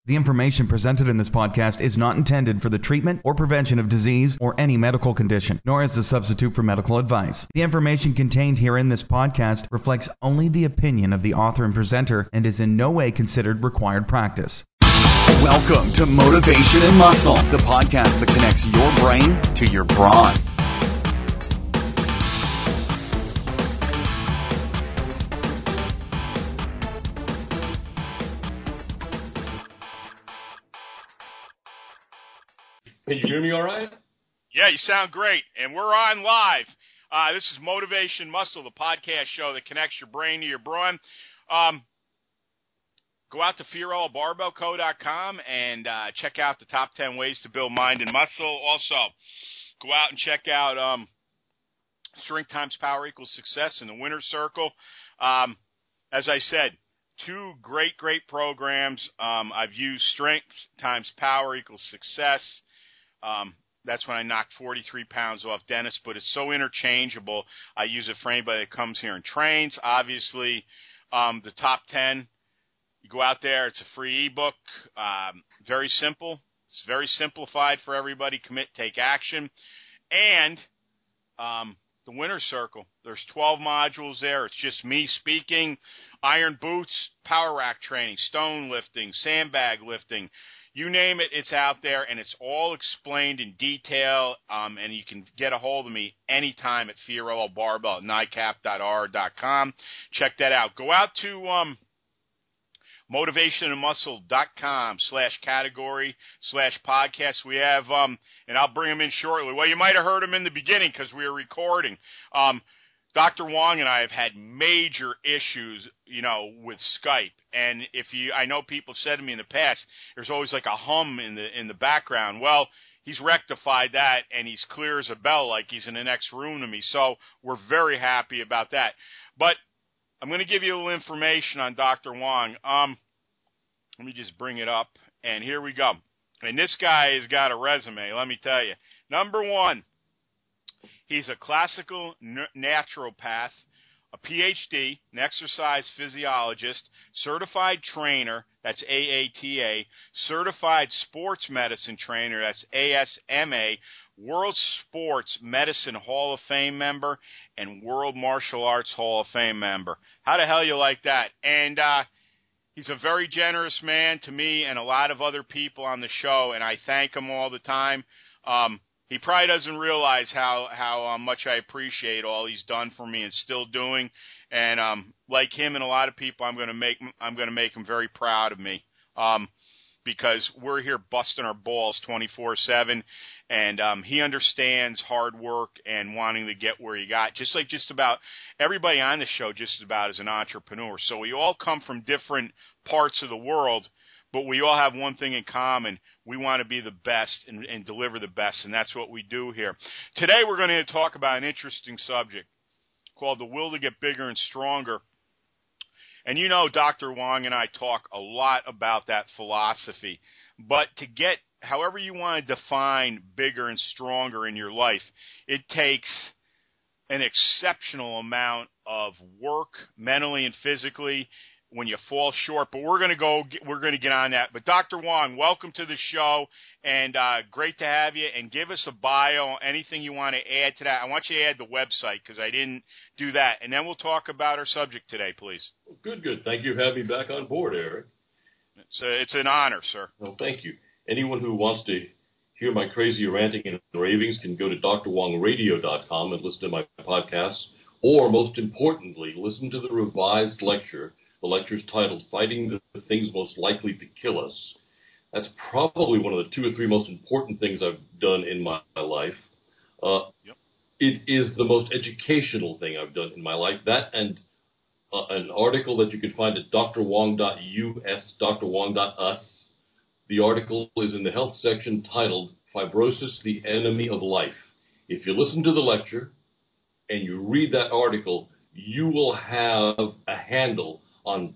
The information presented in this podcast is not intended for the treatment or prevention of disease or any medical condition, nor as a substitute for medical advice. The information contained here in this podcast reflects only the opinion of the author and presenter and is in no way considered required practice. Welcome to Motivation and Muscle, the podcast that connects your brain to your brawn. Can you hear me all right? Yeah, you sound great. And we're on live. This is Motivation Muscle, the podcast show that connects your brain to your brawn. Go out to FiorellaBarbellCo.com and check out the top 10 ways to build mind and muscle. Also, go out and check out Strength Times Power Equals Success in the Winner's Circle. As I said, two great programs. I've used Strength Times Power Equals Success. That's when I knocked 43 pounds off Dennis, but it's so interchangeable. I use it for anybody that comes here and trains. Obviously, the top 10, you go out there, it's a free ebook. Very simple. It's very simplified for everybody. Commit, take action. And the Winner's Circle, there's 12 modules there. It's just me speaking, iron boots, power rack training, stone lifting, sandbag lifting. You name it, it's out there, and it's all explained in detail, and you can get a hold of me anytime at Fiorella Barbell at NICAP.R.com. Check that out. Go out to motivationandmuscle.com/category/podcast. We have, and I'll bring them in shortly. Well, you might have heard them in the beginning because we were recording. Dr. Wong and I have had major issues, with Skype. And I know people said to me in the past, there's always like a hum in the background. Well, he's rectified that, and he's clear as a bell, like he's in the next room to me. So we're very happy about that. But I'm going to give you a little information on Dr. Wong. Let me just bring it up, and here we go. And this guy has got a resume, let me tell you. Number one, he's a classical naturopath, a PhD, an exercise physiologist, certified trainer, that's AATA, certified sports medicine trainer, that's ASMA, World Sports Medicine Hall of Fame member, and World Martial Arts Hall of Fame member. How the hell you like that? And he's a very generous man to me and a lot of other people on the show, and I thank him all the time. He probably doesn't realize how much I appreciate all he's done for me and still doing. And like him and a lot of people, I'm going to make him very proud of me because we're here busting our balls 24/7, and he understands hard work and wanting to get where he got. Just like just about everybody on the show, just about is an entrepreneur. So we all come from different parts of the world, but we all have one thing in common. We want to be the best and deliver the best, and that's what we do here. Today we're going to talk about an interesting subject called the will to get bigger and stronger. And Dr. Wong and I talk a lot about that philosophy. But to get, however you want to define bigger and stronger in your life, it takes an exceptional amount of work, mentally and physically, when you fall short, but we're going to get on that. But Dr. Wong, welcome to the show, and great to have you. And give us a bio, anything you want to add to that. I want you to add the website because I didn't do that, and then we'll talk about our subject today, please. Good. Thank you for having me back on board, Eric. It's an honor, sir. Well, thank you. Anyone who wants to hear my crazy ranting and ravings can go to drwongradio.com and listen to my podcasts, or most importantly, listen to the revised lecture. The lecture is titled Fighting the Things Most Likely to Kill Us. That's probably one of the 2 or 3 most important things I've done in my life. Yep. It is the most educational thing I've done in my life. That and an article that you can find at drwong.us, drwong.us. The article is in the health section titled Fibrosis, the Enemy of Life. If you listen to the lecture and you read that article, you will have a handle on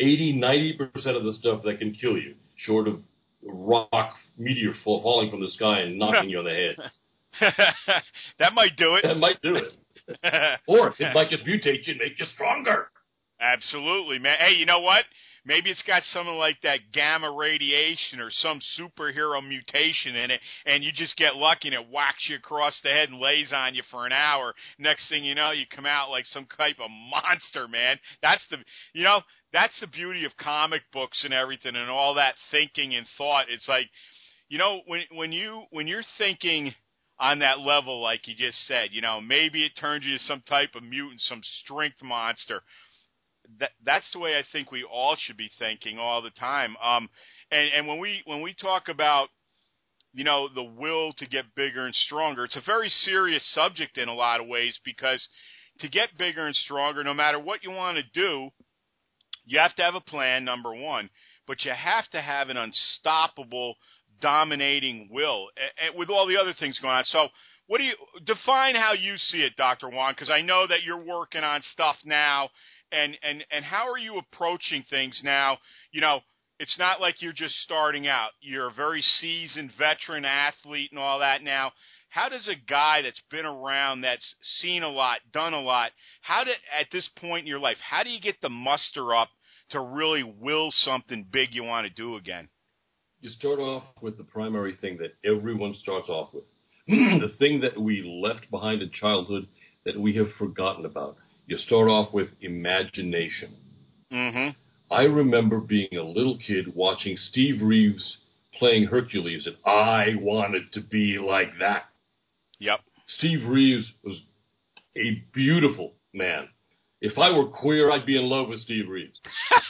80-90% of the stuff that can kill you, short of rock meteor falling from the sky and knocking you on the head. That might do it. That might do it. Or it might just mutate you and make you stronger. Absolutely, man. Hey, you know what? Maybe it's got something like that gamma radiation or some superhero mutation in it, and you just get lucky and it whacks you across the head and lays on you for an hour. Next thing you know, you come out like some type of monster, man. That's the beauty of comic books and everything and all that thinking and thought. It's like, when you're thinking on that level, like you just said, maybe it turns you to some type of mutant, some strength monster. That's the way I think we all should be thinking all the time. And when we talk about, the will to get bigger and stronger, it's a very serious subject in a lot of ways, because to get bigger and stronger, no matter what you want to do, you have to have a plan, number one, but you have to have an unstoppable, dominating will, with all the other things going on. So what do you define how you see it, Dr. Wong? Because I know that you're working on stuff now. And how are you approaching things now? It's not like you're just starting out. You're a very seasoned veteran athlete and all that now. How does a guy that's been around, that's seen a lot, done a lot, at this point in your life, how do you get the muster up to really will something big you want to do again? You start off with the primary thing that everyone starts off with. The thing that we left behind in childhood that we have forgotten about. You start off with imagination. Mm-hmm. I remember being a little kid watching Steve Reeves playing Hercules, and I wanted to be like that. Yep. Steve Reeves was a beautiful man. If I were queer, I'd be in love with Steve Reeves.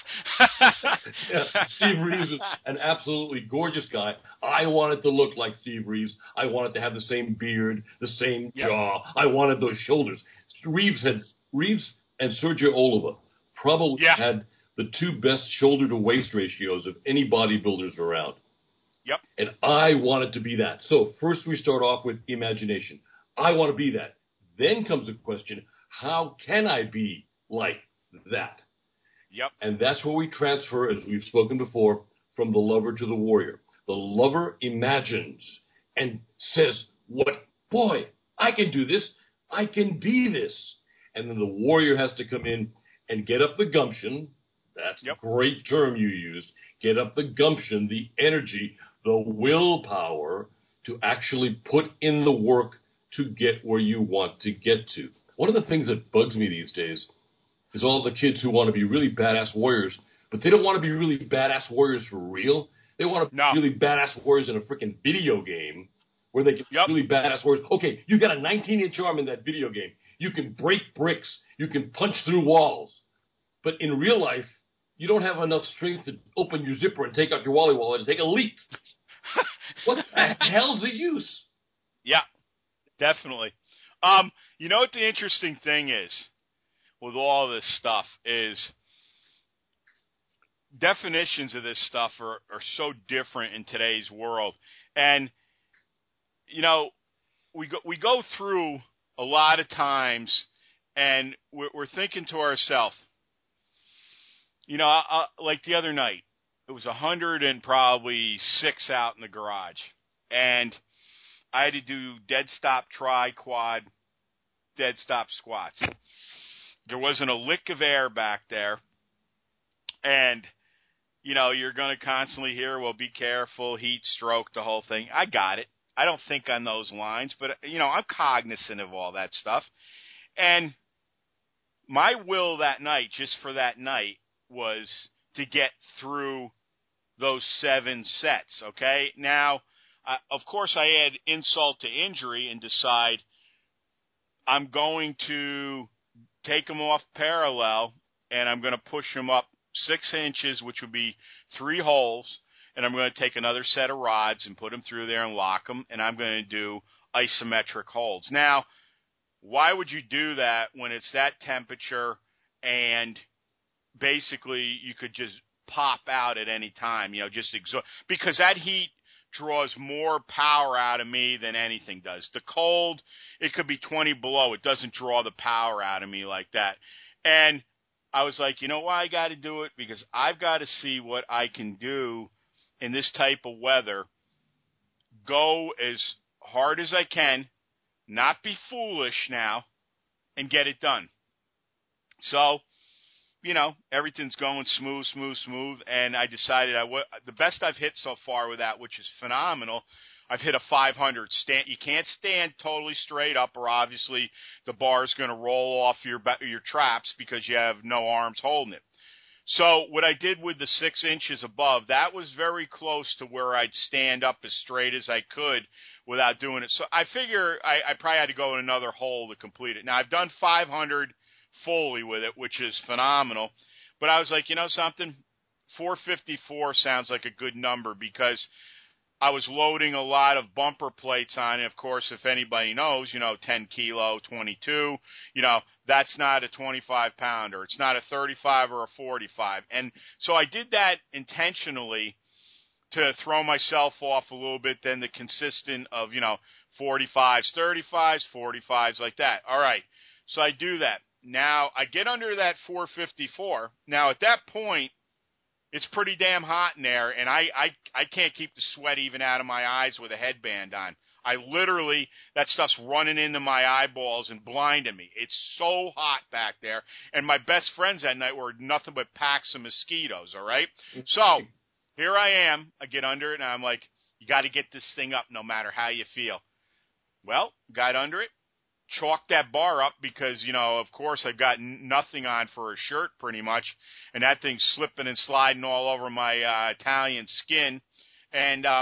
Steve Reeves was an absolutely gorgeous guy. I wanted to look like Steve Reeves. I wanted to have the same beard, the same jaw. I wanted those shoulders. Reeves and Sergio Oliva probably had the two best shoulder-to-waist ratios of any bodybuilders around. Yep. And I wanted to be that. So first we start off with imagination. I want to be that. Then comes the question, how can I be like that? Yep. And that's where we transfer, as we've spoken before, from the lover to the warrior. The lover imagines and says, boy, I can do this. I can be this. And then the warrior has to come in and get up the gumption. That's a great term you used. Get up the gumption, the energy, the willpower to actually put in the work to get where you want to get to. One of the things that bugs me these days is all the kids who want to be really badass warriors, but they don't want to be really badass warriors for real. They want to be really badass warriors in a freaking video game where they can be really badass warriors. Okay, you got a 19-inch arm in that video game. You can break bricks. You can punch through walls. But in real life, you don't have enough strength to open your zipper and take out your Wally wallet and take a leap. What the hell's the use? Yeah, definitely. You know what the interesting thing is with all this stuff is definitions of this stuff are so different in today's world. And, we go through a lot of times and we're thinking to ourselves, like the other night, it was 106 out in the garage. And I had to do dead stop try quad, dead stop squats. There wasn't a lick of air back there. And, you're going to constantly hear, well, be careful, heat stroke, the whole thing. I got it. I don't think on those lines, but, I'm cognizant of all that stuff. And my will that night, just for that night, was to get through those 7 sets, okay? Now, of course, I add insult to injury and decide I'm going to take them off parallel and I'm going to push them up 6 inches, which would be 3 holes, and I'm going to take another set of rods and put them through there and lock them, and I'm going to do isometric holds. Now, why would you do that when it's that temperature and basically you could just pop out at any time, because that heat draws more power out of me than anything does. The cold, it could be 20 below. It doesn't draw the power out of me like that. And I was like, you know why I got to do it? Because I've got to see what I can do in this type of weather. Go as hard as I can, not be foolish now, and get it done. So everything's going smooth, and I decided the best I've hit so far with that, which is phenomenal, I've hit a 500 stand. You can't stand totally straight up, or obviously the bar is going to roll off your traps because you have no arms holding it. So what I did with the 6 inches above, that was very close to where I'd stand up as straight as I could without doing it. So I figure I probably had to go in another hole to complete it. Now, I've done 500 fully with it, which is phenomenal. But I was like, something? 454 sounds like a good number because I was loading a lot of bumper plates on it. Of course, if anybody knows, 10 kilo, 22, that's not a 25-pounder. It's not a 35 or a 45. And so I did that intentionally to throw myself off a little bit than the consistent of, 45s, 35s, 45s, like that. All right, so I do that. Now, I get under that 454. Now, at that point, it's pretty damn hot in there, and I can't keep the sweat even out of my eyes with a headband on. I literally, that stuff's running into my eyeballs and blinding me. It's so hot back there, and my best friends that night were nothing but packs of mosquitoes, all right? So here I am. I get under it, and I'm like, you got to get this thing up no matter how you feel. Well, got under it. Chalked that bar up because, of course, I've got nothing on for a shirt pretty much, and that thing's slipping and sliding all over my Italian skin, and I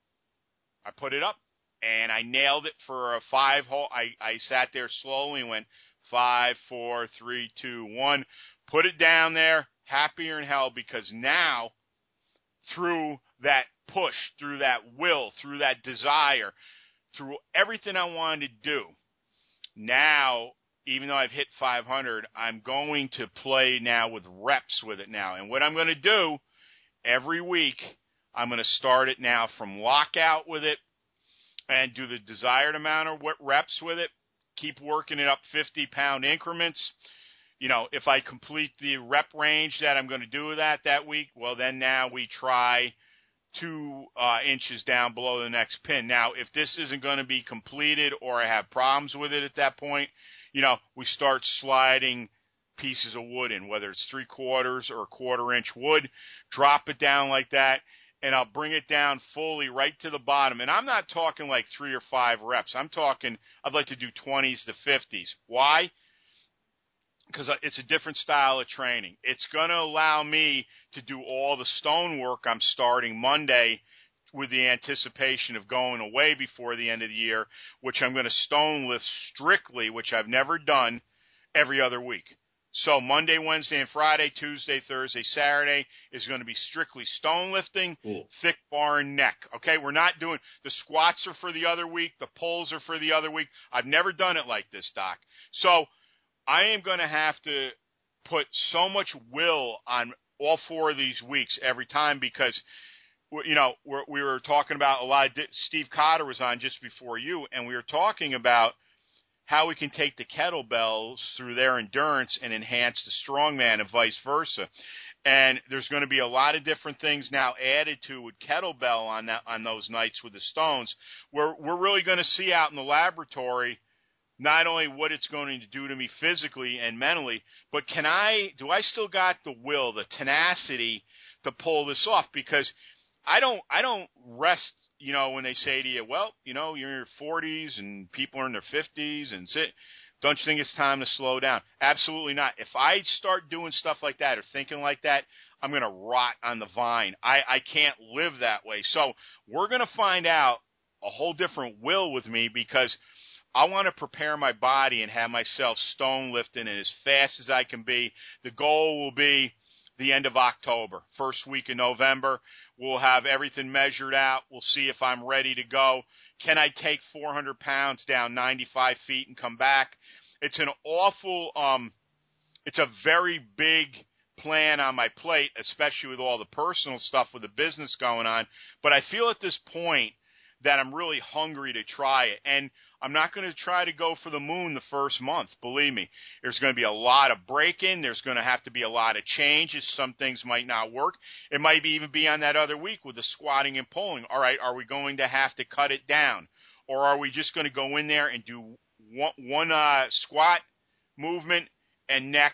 put it up, and I nailed it for a 5-hole. I sat there slowly and went 5, 4, 3, 2, 1, put it down there, happier than hell, because now, through that push, through that will, through that desire, through everything I wanted to do, now, even though I've hit 500, I'm going to play now with reps with it now. And what I'm going to do every week, I'm going to start it now from lockout with it and do the desired amount of reps with it, keep working it up 50-pound increments. If I complete the rep range that I'm going to do with that week, well, then now we try 2 inches down below the next pin. Now, if this isn't going to be completed or I have problems with it at that point, we start sliding pieces of wood in, whether it's 3/4 or 1/4-inch wood, drop it down like that, and I'll bring it down fully right to the bottom. And I'm not talking like 3 or 5 reps. I'm talking, I'd like to do 20s to 50s. Why? Because it's a different style of training. It's going to allow me to do all the stone work I'm starting Monday with the anticipation of going away before the end of the year, which I'm going to stone lift strictly, which I've never done, every other week. So Monday, Wednesday, and Friday, Tuesday, Thursday, Saturday is going to be strictly stone lifting, thick bar and neck. Okay, we're not doing – the squats are for the other week. The pulls are for the other week. I've never done it like this, Doc. So I am going to have to put so much will on all 4 of these weeks every time because, we were talking about a lot of Steve Cotter was on just before you, and we were talking about how we can take the kettlebells through their endurance and enhance the strongman and vice versa. And there's going to be a lot of different things now added to with kettlebell on those nights with the stones. We're really going to see out in the laboratory not only what it's going to do to me physically and mentally, but do I still got the will, the tenacity to pull this off? Because I don't rest, when they say to you, well, you're in your 40s and people are in their 50s and don't you think it's time to slow down? Absolutely not. If I start doing stuff like that or thinking like that, I'm going to rot on the vine. I can't live that way. So we're going to find out a whole different will with me because I want to prepare my body and have myself stone lifting and as fast as I can be. The goal will be the end of October, first week in November. We'll have everything measured out. We'll see if I'm ready to go. Can I take 400 pounds down 95 feet and come back? It's an awful, it's a very big plan on my plate, especially with all the personal stuff with the business going on. But I feel at this point that I'm really hungry to try it. And I'm not going to try to go for the moon the first month. Believe me, there's going to be a lot of break-in. There's going to have to be a lot of changes. Some things might not work. It might even be on that other week with the squatting and pulling. All right, are we going to have to cut it down? Or are we just going to go in there and do one squat movement and neck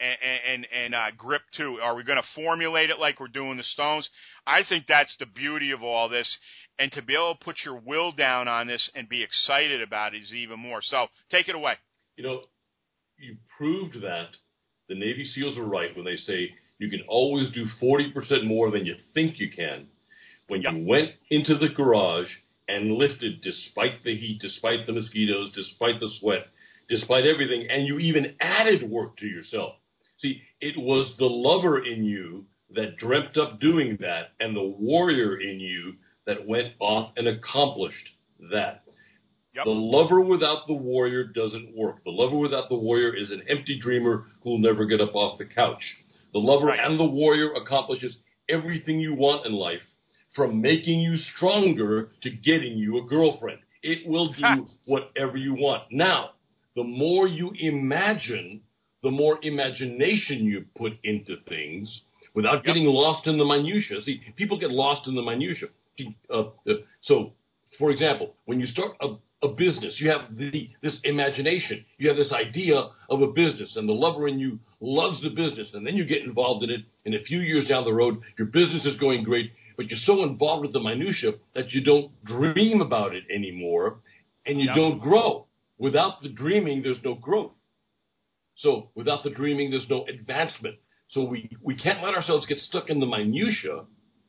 and grip too. Are we going to formulate it like we're doing the Stones? I think that's the beauty of all this. And to be able to put your will down on this and be excited about it is even more. So take it away. You know, you proved that the Navy SEALs are right when they say you can always do 40% more than you think you can. When you went into the garage and lifted despite the heat, despite the mosquitoes, despite the sweat, despite everything, and you even added work to yourself. See, it was the lover in you that dreamt up doing that, and the warrior in you that went off and accomplished that. Yep. The lover without the warrior doesn't work. The lover without the warrior is an empty dreamer who'll never get up off the couch. The lover and the warrior accomplishes everything you want in life, from making you stronger to getting you a girlfriend. It will do whatever you want. Now, the more you imagine, the more imagination you put into things without getting lost in the minutia. See, people get lost in the minutia. So, for example, when you start a business, you have this imagination. You have this idea of a business, and the lover in you loves the business, and then you get involved in it, and a few years down the road, your business is going great, but you're so involved with the minutia that you don't dream about it anymore, and you don't grow. Without the dreaming, there's no growth. So without the dreaming, there's no advancement. So we can't let ourselves get stuck in the minutia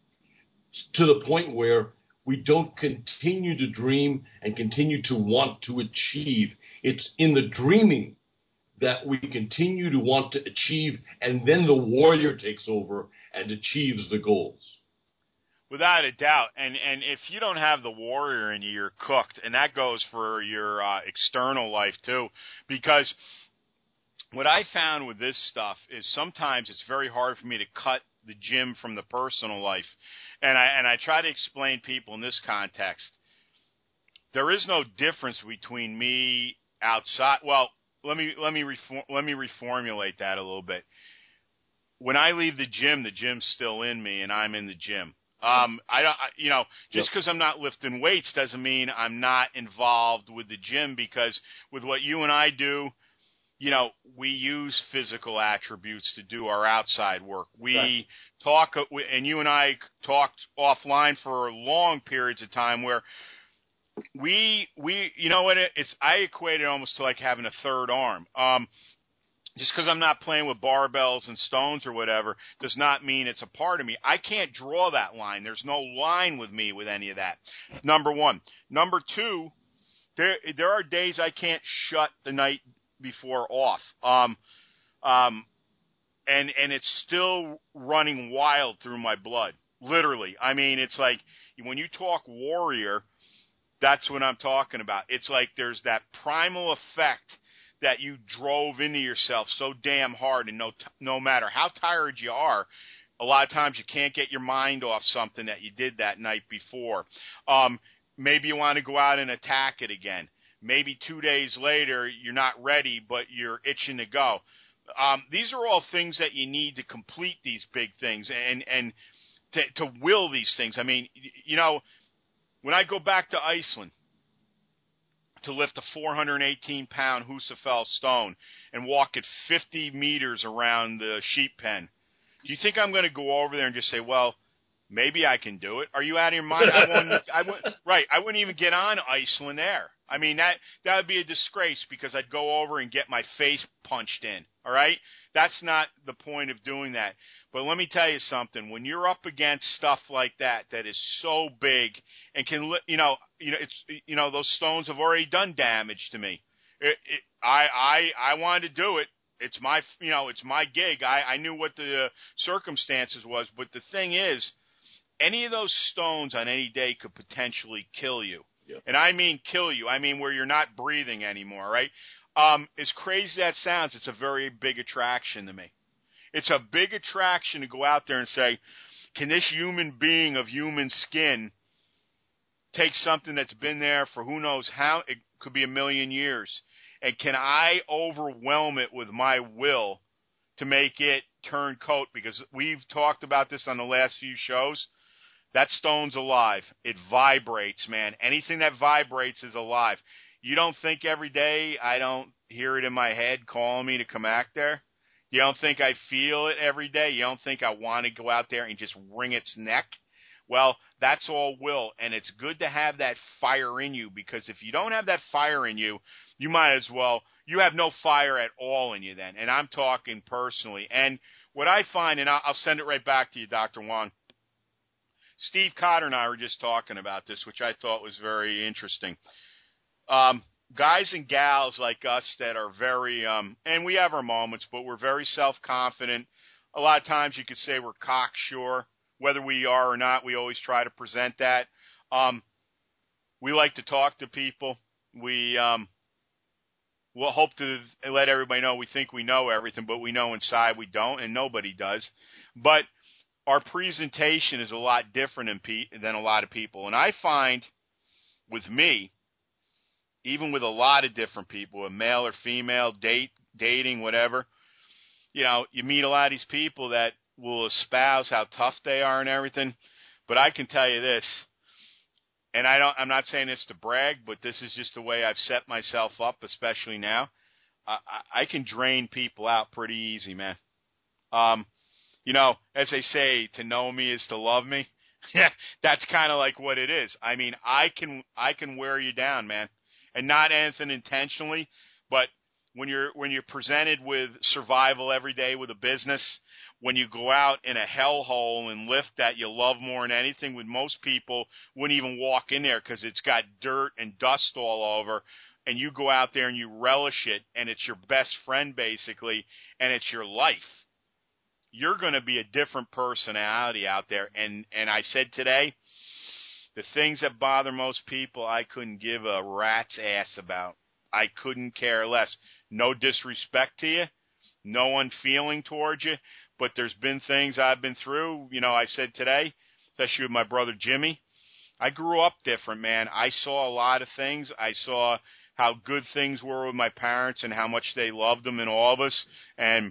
to the point where we don't continue to dream and continue to want to achieve. It's in the dreaming that we continue to want to achieve, and then the warrior takes over and achieves the goals. Without a doubt. And if you don't have the warrior in you, you're cooked. And that goes for your external life, too. Because what I found with this stuff is sometimes it's very hard for me to cut the gym from the personal life. And I try to explain people in this context. There is no difference between me outside. Well, let me reformulate that a little bit. When I leave the gym's still in me, and I'm in the gym. Just because I'm not lifting weights doesn't mean I'm not involved with the gym, because with what you and I do, we use physical attributes to do our outside work. We talk, and you and I talked offline for long periods of time where we I equate it almost to like having a third arm. Just because I'm not playing with barbells and stones or whatever does not mean it's a part of me. I can't draw that line. There's no line with me with any of that. Number one. Number two, there are days I can't shut the night before off. And it's still running wild through my blood. Literally. I mean, it's like when you talk warrior, that's what I'm talking about. It's like there's that primal effect that you drove into yourself so damn hard, and no matter how tired you are, a lot of times you can't get your mind off something that you did that night before. Maybe you want to go out and attack it again. Maybe 2 days later you're not ready, but you're itching to go. These are all things that you need to complete these big things and to will these things. I mean, when I go back to Iceland to lift a 418-pound Husafell stone and walk it 50 meters around the sheep pen, do you think I'm going to go over there and just say, well, maybe I can do it? Are you out of your mind? I wouldn't even get on Iceland Air. I mean, that would be a disgrace because I'd go over and get my face punched in, all right? That's not the point of doing that. But let me tell you something. When you're up against stuff like that is so big and can, those stones have already done damage to me. I wanted to do it. It's my gig. I knew what the circumstances was. But the thing is, any of those stones on any day could potentially kill you. Yeah. And I mean kill you. I mean where you're not breathing anymore, right? As crazy as that sounds, it's a very big attraction to me. It's a big attraction to go out there and say, can this human being of human skin take something that's been there for who knows how, it could be 1,000,000 years, and can I overwhelm it with my will to make it turn coat? Because we've talked about this on the last few shows. That stone's alive. It vibrates, man. Anything that vibrates is alive. You don't think every day I don't hear it in my head calling me to come back there? You don't think I feel it every day? You don't think I want to go out there and just wring its neck? Well, that's all will, and it's good to have that fire in you, because if you don't have that fire in you, you might as well, you have no fire at all in you then, and I'm talking personally. And what I find, and I'll send it right back to you, Dr. Wong, Steve Cotter and I were just talking about this, which I thought was very interesting. Guys and gals like us that are very, and we have our moments, but we're very self-confident. A lot of times you could say we're cocksure. Whether we are or not, we always try to present that. We like to talk to people. We'll hope to let everybody know we think we know everything, but we know inside we don't, and nobody does. But our presentation is a lot different than a lot of people. And I find with me, even with a lot of different people, a male or female, dating, whatever, you know, you meet a lot of these people that will espouse how tough they are and everything. But I can tell you this, and I'm not saying this to brag, but this is just the way I've set myself up, especially now. I can drain people out pretty easy, man. You know, as they say, to know me is to love me. That's kind of like what it is. I mean, I can wear you down, man, and not anything intentionally, but when you're presented with survival every day with a business, when you go out in a hellhole and lift that you love more than anything, with most people wouldn't even walk in there because it's got dirt and dust all over, and you go out there and you relish it, and it's your best friend basically, and it's your life. You're going to be a different personality out there. And I said today, the things that bother most people, I couldn't give a rat's ass about. I couldn't care less. No disrespect to you, no unfeeling towards you, but there's been things I've been through. You know, I said today, especially with my brother Jimmy, I grew up different, man. I saw a lot of things. I saw how good things were with my parents and how much they loved them and all of us. And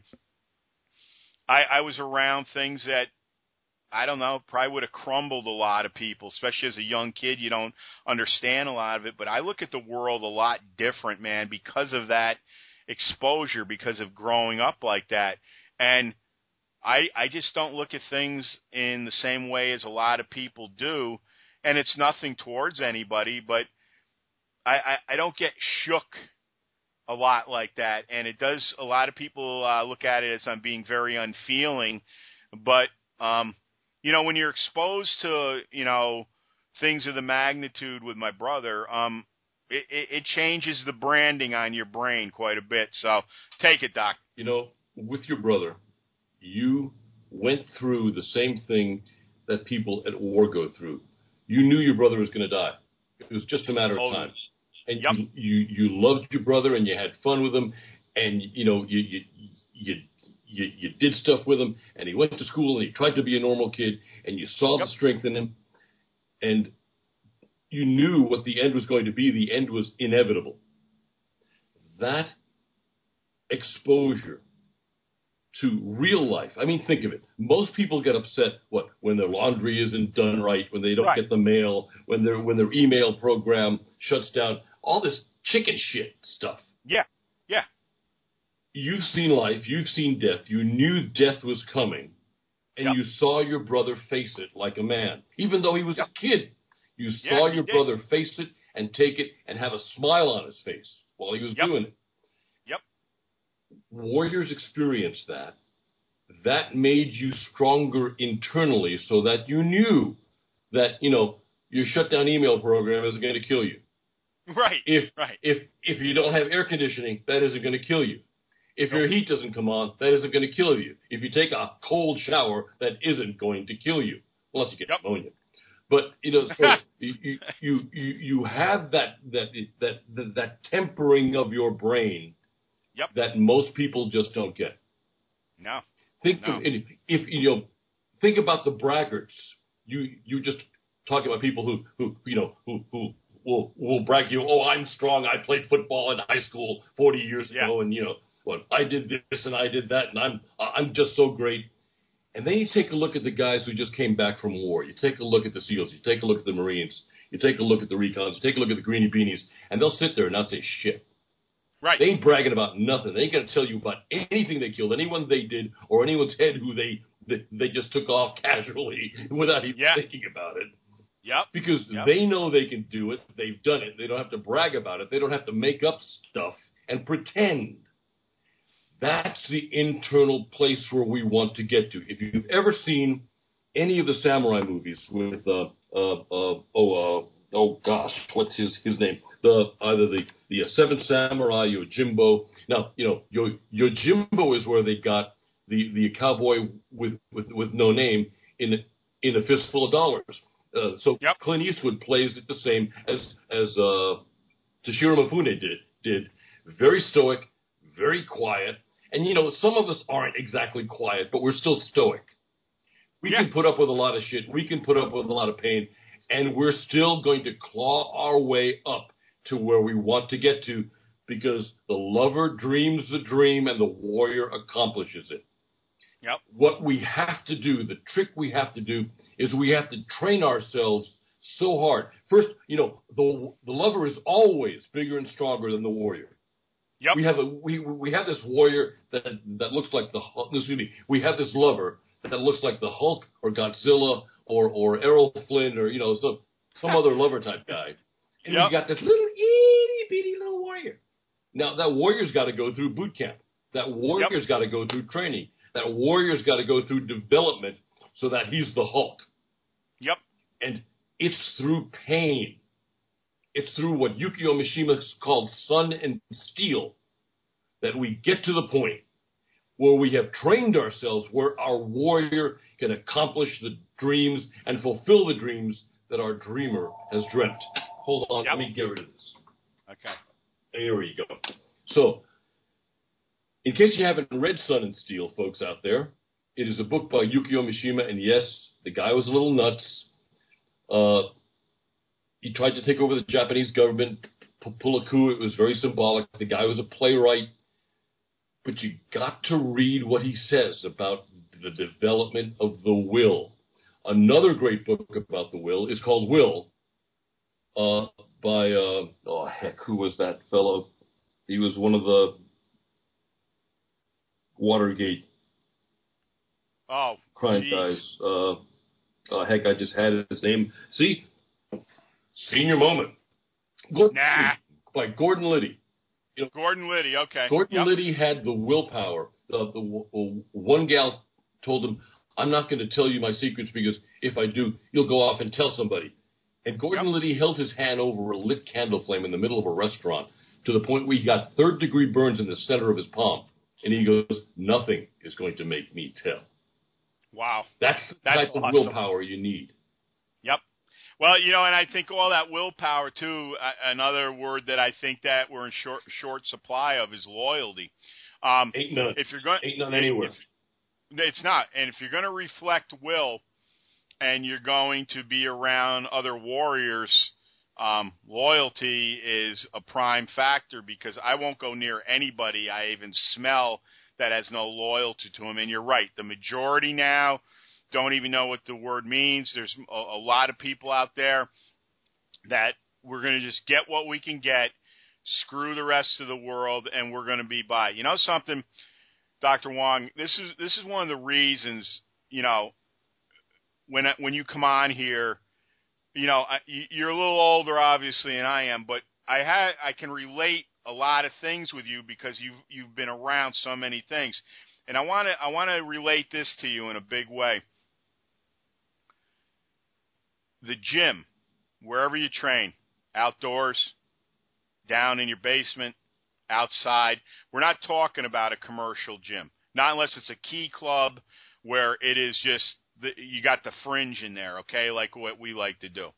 I was around things that, I don't know, probably would have crumbled a lot of people, especially as a young kid. You don't understand a lot of it. But I look at the world a lot different, man, because of that exposure, because of growing up like that. And I just don't look at things in the same way as a lot of people do. And it's nothing towards anybody, but I don't get shook a lot like that. And it does, a lot of people look at it as I'm being very unfeeling. But, you know, when you're exposed to, you know, things of the magnitude with my brother, it changes the branding on your brain quite a bit. So take it, Doc. You know, with your brother, you went through the same thing that people at war go through. You knew your brother was going to die. It was just a matter of time. And yep. you loved your brother and you had fun with him, and you know you did stuff with him, and he went to school and he tried to be a normal kid, and you saw yep. the strength in him, and you knew what the end was going to be. The end was inevitable. That exposure to real life. I mean, think of it. Most people get upset when their laundry isn't done right, when they don't right. get the mail, when their email program shuts down, all this chicken shit stuff. Yeah. Yeah. You've seen life, you've seen death, you knew death was coming, and yep. you saw your brother face it like a man. Even though he was yep. a kid, you saw your brother face it and take it and have a smile on his face while he was yep. doing it. Yep. Warriors experienced that. That made you stronger internally, so that you knew that, you know, your shutdown email program isn't going to kill you. Right. If you don't have air conditioning, that isn't going to kill you. If your heat doesn't come on, that isn't going to kill you. If you take a cold shower, that isn't going to kill you, unless you get pneumonia. But you know, so you have that tempering of your brain yep. that most people just don't get. No. Think about the braggarts. You just talk about people who will brag to you. Oh, I'm strong. I played football in high school 40 years ago, and you know what, I did this and I did that, and I'm just so great. And then you take a look at the guys who just came back from war. You take a look at the SEALs. You take a look at the Marines. You take a look at the Recons. You take a look at the Greenie Beanies, and they'll sit there and not say shit. Right. They ain't bragging about nothing. They ain't going to tell you about anything they killed, anyone they did, or anyone's head who they just took off casually without even thinking about it. Yep. Because they know they can do it. They've done it. They don't have to brag about it. They don't have to make up stuff and pretend. That's the internal place where we want to get to. If you've ever seen any of the samurai movies with what's his name? Either the Seventh Samurai, Yojimbo. Now, Yojimbo is where they got the cowboy with no name in a fistful of dollars. Clint Eastwood plays it the same as Toshiro Mifune did. Very stoic, very quiet. And, some of us aren't exactly quiet, but we're still stoic. We can put up with a lot of shit. We can put up with a lot of pain. And we're still going to claw our way up to where we want to get to, because the lover dreams the dream and the warrior accomplishes it. Yep. What we have to do, the trick we have to do, is we have to train ourselves so hard. First, the lover is always bigger and stronger than the warrior. Yep. We have this warrior that looks like the Hulk. Excuse me. We have this lover that looks like the Hulk or Godzilla or Errol Flynn or some other lover type guy. And you got this little itty bitty little warrior. Now that warrior's got to go through boot camp. That warrior's got to go through training. That warrior's got to go through development so that he's the Hulk. Yep. And it's through pain. It's through what Yukio Mishima called sun and steel that we get to the point where we have trained ourselves, where our warrior can accomplish the dreams and fulfill the dreams that our dreamer has dreamt. Hold on, let me get rid of this. Okay. Here we go. So, in case you haven't read Sun and Steel, folks out there, it is a book by Yukio Mishima, and yes, the guy was a little nuts. He tried to take over the Japanese government, pull a coup. It was very symbolic. The guy was a playwright. But you got to read what he says about the development of the will. Another great book about the will is called Will, by, who was that fellow? He was one of the Watergate crime guys. I just had his name. See? Senior moment. By Gordon Liddy. Gordon Liddy, okay. Gordon Liddy had the willpower. The one gal told him, I'm not going to tell you my secrets because if I do, you'll go off and tell somebody. And Gordon Liddy held his hand over a lit candle flame in the middle of a restaurant to the point where he got third-degree burns in the center of his palm. And he goes, nothing is going to make me tell. Wow. That's the type of willpower you need. Yep. Well, and I think all that willpower, too, another word that I think that we're in short supply of is loyalty. Ain't none. Ain't none anywhere. It's not. And if you're going to reflect will and you're going to be around other warriors, loyalty is a prime factor, because I won't go near anybody I even smell that has no loyalty to him. And you're right. The majority now don't even know what the word means. There's a lot of people out there that we're going to just get what we can get, screw the rest of the world, and we're going to be by. You know something, Dr. Wong, this is one of the reasons, when you come on here, you're a little older, obviously, than I am, but I can relate a lot of things with you because you've been around so many things. And I want to relate this to you in a big way. The gym, wherever you train, outdoors, down in your basement, outside. We're not talking about a commercial gym. Not unless it's a key club where it is just, you got the fringe in there, okay, like what we like to do.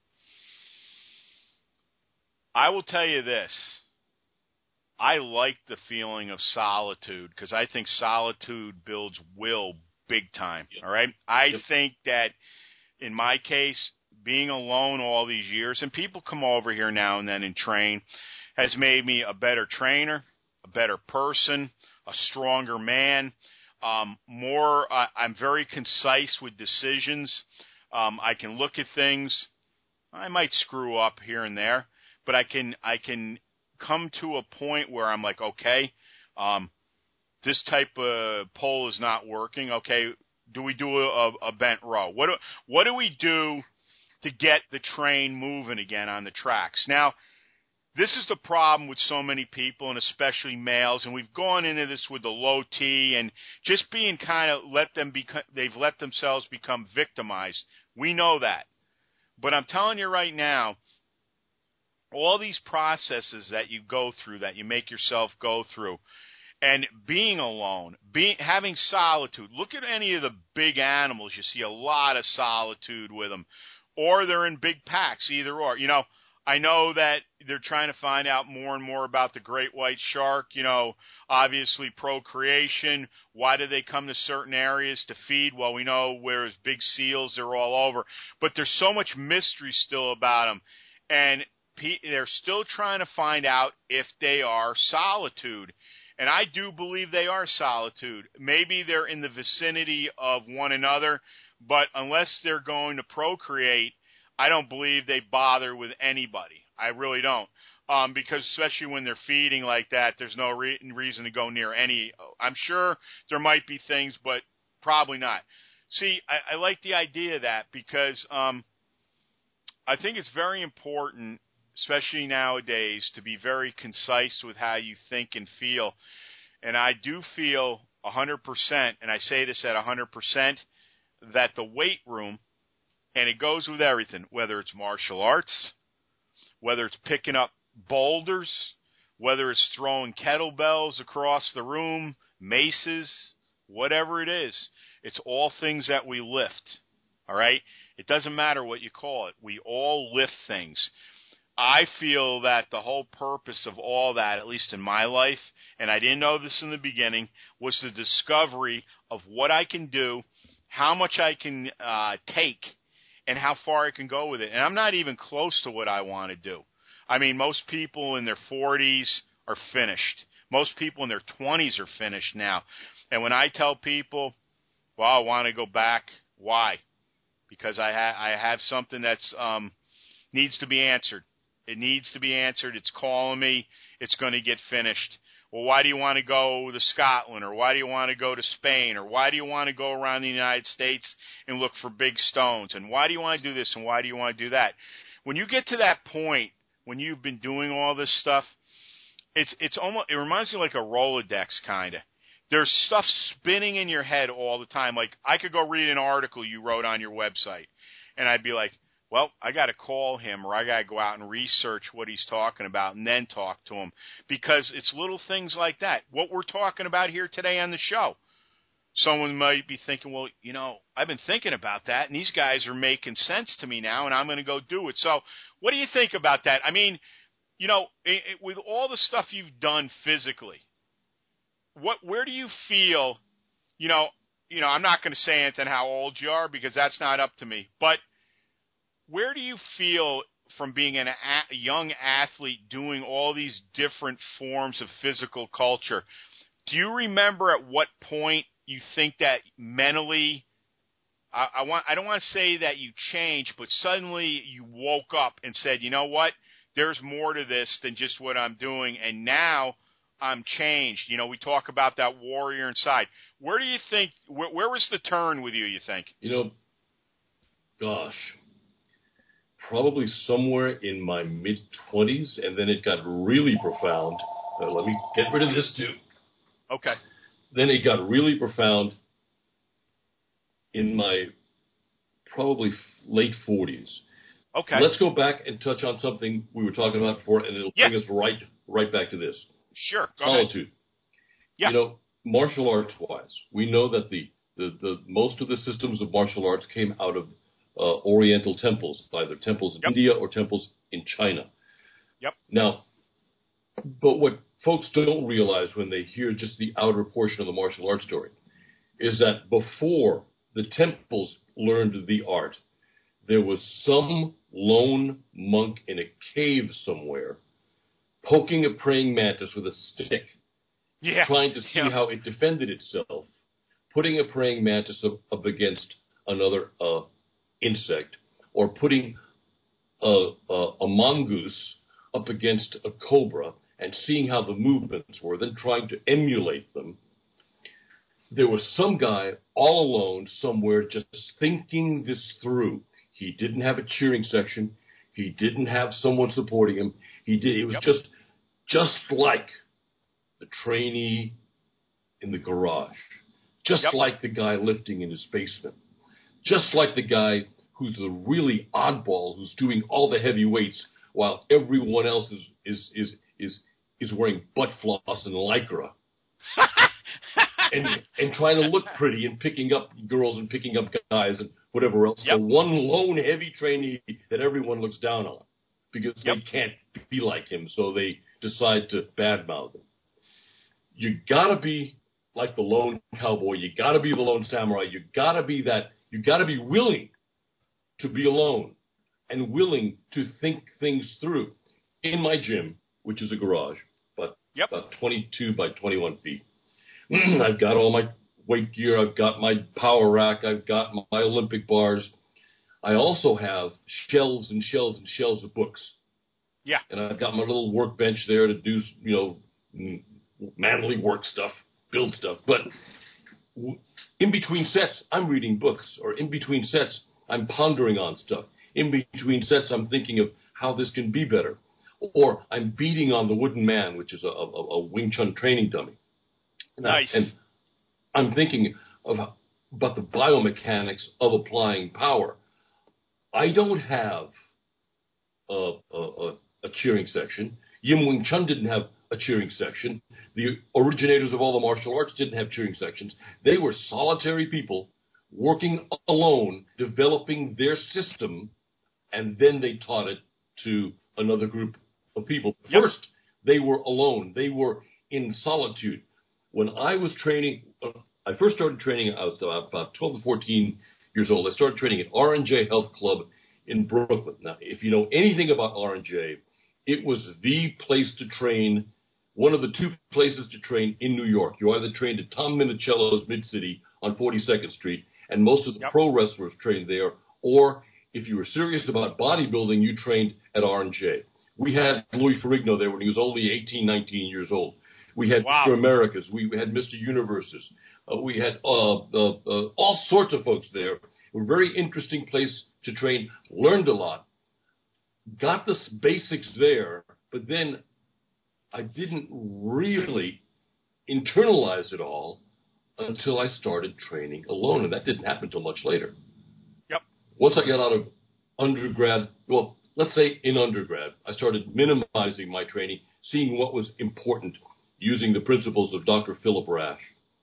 I will tell you this. I like the feeling of solitude because I think solitude builds will big time, all right? I think that, in my case, being alone all these years, and people come over here now and then and train, has made me a better trainer, a better person, a stronger man. I'm very concise with decisions. I can look at things. I might screw up here and there, but I can come to a point where I'm like, okay, this type of pole is not working. Okay, do we do a bent row? What do we do to get the train moving again on the tracks? Now, this is the problem with so many people, and especially males, and we've gone into this with the low T and just being kind of they've let themselves become victimized. We know that. But I'm telling you right now, all these processes that you go through, that you make yourself go through, and being alone, having solitude. Look at any of the big animals. You see a lot of solitude with them. Or they're in big packs, either or. You know, I know that they're trying to find out more and more about the great white shark. You know, obviously procreation. Why do they come to certain areas to feed? Well, we know where there's big seals, they're all over. But there's so much mystery still about them. And they're still trying to find out if they are solitude. And I do believe they are solitude. Maybe they're in the vicinity of one another, but unless they're going to procreate, I don't believe they bother with anybody. I really don't. Because especially when they're feeding like that, there's no reason to go near any. I'm sure there might be things, but probably not. See, I like the idea of that because I think it's very important, especially nowadays, to be very concise with how you think and feel. And I do feel 100%, and I say this at 100%, that the weight room, and it goes with everything, whether it's martial arts, whether it's picking up boulders, whether it's throwing kettlebells across the room, maces, whatever it is, it's all things that we lift, all right? It doesn't matter what you call it. We all lift things. I feel that the whole purpose of all that, at least in my life, and I didn't know this in the beginning, was the discovery of what I can do, how much I can take, and how far I can go with it. And I'm not even close to what I want to do. I mean, most people in their 40s are finished. Most people in their 20s are finished now. And when I tell people, well, I want to go back, why? Because I have something that's needs to be answered. It needs to be answered. It's calling me. It's going to get finished. Well, why do you want to go to Scotland, or why do you want to go to Spain, or why do you want to go around the United States and look for big stones, and why do you want to do this, and why do you want to do that? When you get to that point, when you've been doing all this stuff, it's almost, it reminds me like a Rolodex kind of. There's stuff spinning in your head all the time. Like, I could go read an article you wrote on your website, and I'd be like, well, I got to call him, or I got to go out and research what he's talking about and then talk to him, because it's little things like that. What we're talking about here today on the show. Someone might be thinking, well, you know, I've been thinking about that, and these guys are making sense to me now, and I'm going to go do it. So what do you think about that? I mean, you know, with all the stuff you've done physically, where do you feel, you know, I'm not going to say anything how old you are, because that's not up to me, but where do you feel from being a young athlete doing all these different forms of physical culture? Do you remember at what point you think that mentally, I don't want to say that you changed, but suddenly you woke up and said, you know what, there's more to this than just what I'm doing, and now I'm changed. You know, we talk about that warrior inside. Where do you think, where was the turn with you think? You know, gosh, probably somewhere in my mid-20s, and then it got really profound. Let me get rid of this, too. Okay. Then it got really profound in my probably late 40s. Okay. Let's go back and touch on something we were talking about before, and it'll bring us right back to this. Sure. Go Solitude. ahead. Yeah. You know, martial arts-wise, we know that the most of the systems of martial arts came out of Oriental temples, either temples in India or temples in China. Yep. Now, but what folks don't realize when they hear just the outer portion of the martial arts story is that before the temples learned the art, there was some lone monk in a cave somewhere poking a praying mantis with a stick, trying to see how it defended itself, putting a praying mantis up against another insect, or putting a mongoose up against a cobra, and seeing how the movements were, then trying to emulate them, there was some guy all alone somewhere just thinking this through. He didn't have a cheering section. He didn't have someone supporting him. It was just like the trainee in the garage, just like the guy lifting in his basement, just like the guy who's the really oddball who's doing all the heavy weights while everyone else is wearing butt floss and lycra. and trying to look pretty and picking up girls and picking up guys and whatever else. The one lone heavy trainee that everyone looks down on because they can't be like him, so they decide to badmouth him. You gotta be like the lone cowboy. You gotta be the lone samurai. You gotta be willing to be alone and willing to think things through. In my gym, which is a garage, but about 22 by 21 feet, I've got all my weight gear. I've got my power rack. I've got my Olympic bars. I also have shelves and shelves and shelves of books. Yeah. And I've got my little workbench there to do, manly work stuff, build stuff. But in between sets, I'm reading books. Or in between sets, I'm pondering on stuff. In between sets, I'm thinking of how this can be better. Or I'm beating on the wooden man, which is a Wing Chun training dummy. Nice. And I'm thinking about the biomechanics of applying power. I don't have a cheering section. Yim Wing Chun didn't have a cheering section. The originators of all the martial arts didn't have cheering sections. They were solitary people working alone, developing their system, and then they taught it to another group of people. First, they were alone. They were in solitude. When I was training, I first started training, I was about 12 to 14 years old. I started training at R&J Health Club in Brooklyn. Now, if you know anything about R&J, it was the place to train, one of the two places to train in New York. You either trained at Tom Minicello's Mid-City on 42nd Street, and most of the pro wrestlers trained there, or if you were serious about bodybuilding, you trained at R&J. We had Louis Ferrigno there when he was only 18, 19 years old. We had Mr. Americas. We had Mr. Universes. We had all sorts of folks there. A very interesting place to train. Learned a lot. Got the basics there, but then I didn't really internalize it all until I started training alone, and that didn't happen until much later. Once I got out of undergrad, well, let's say in undergrad, I started minimizing my training, seeing what was important, using the principles of Dr. Philip Rash.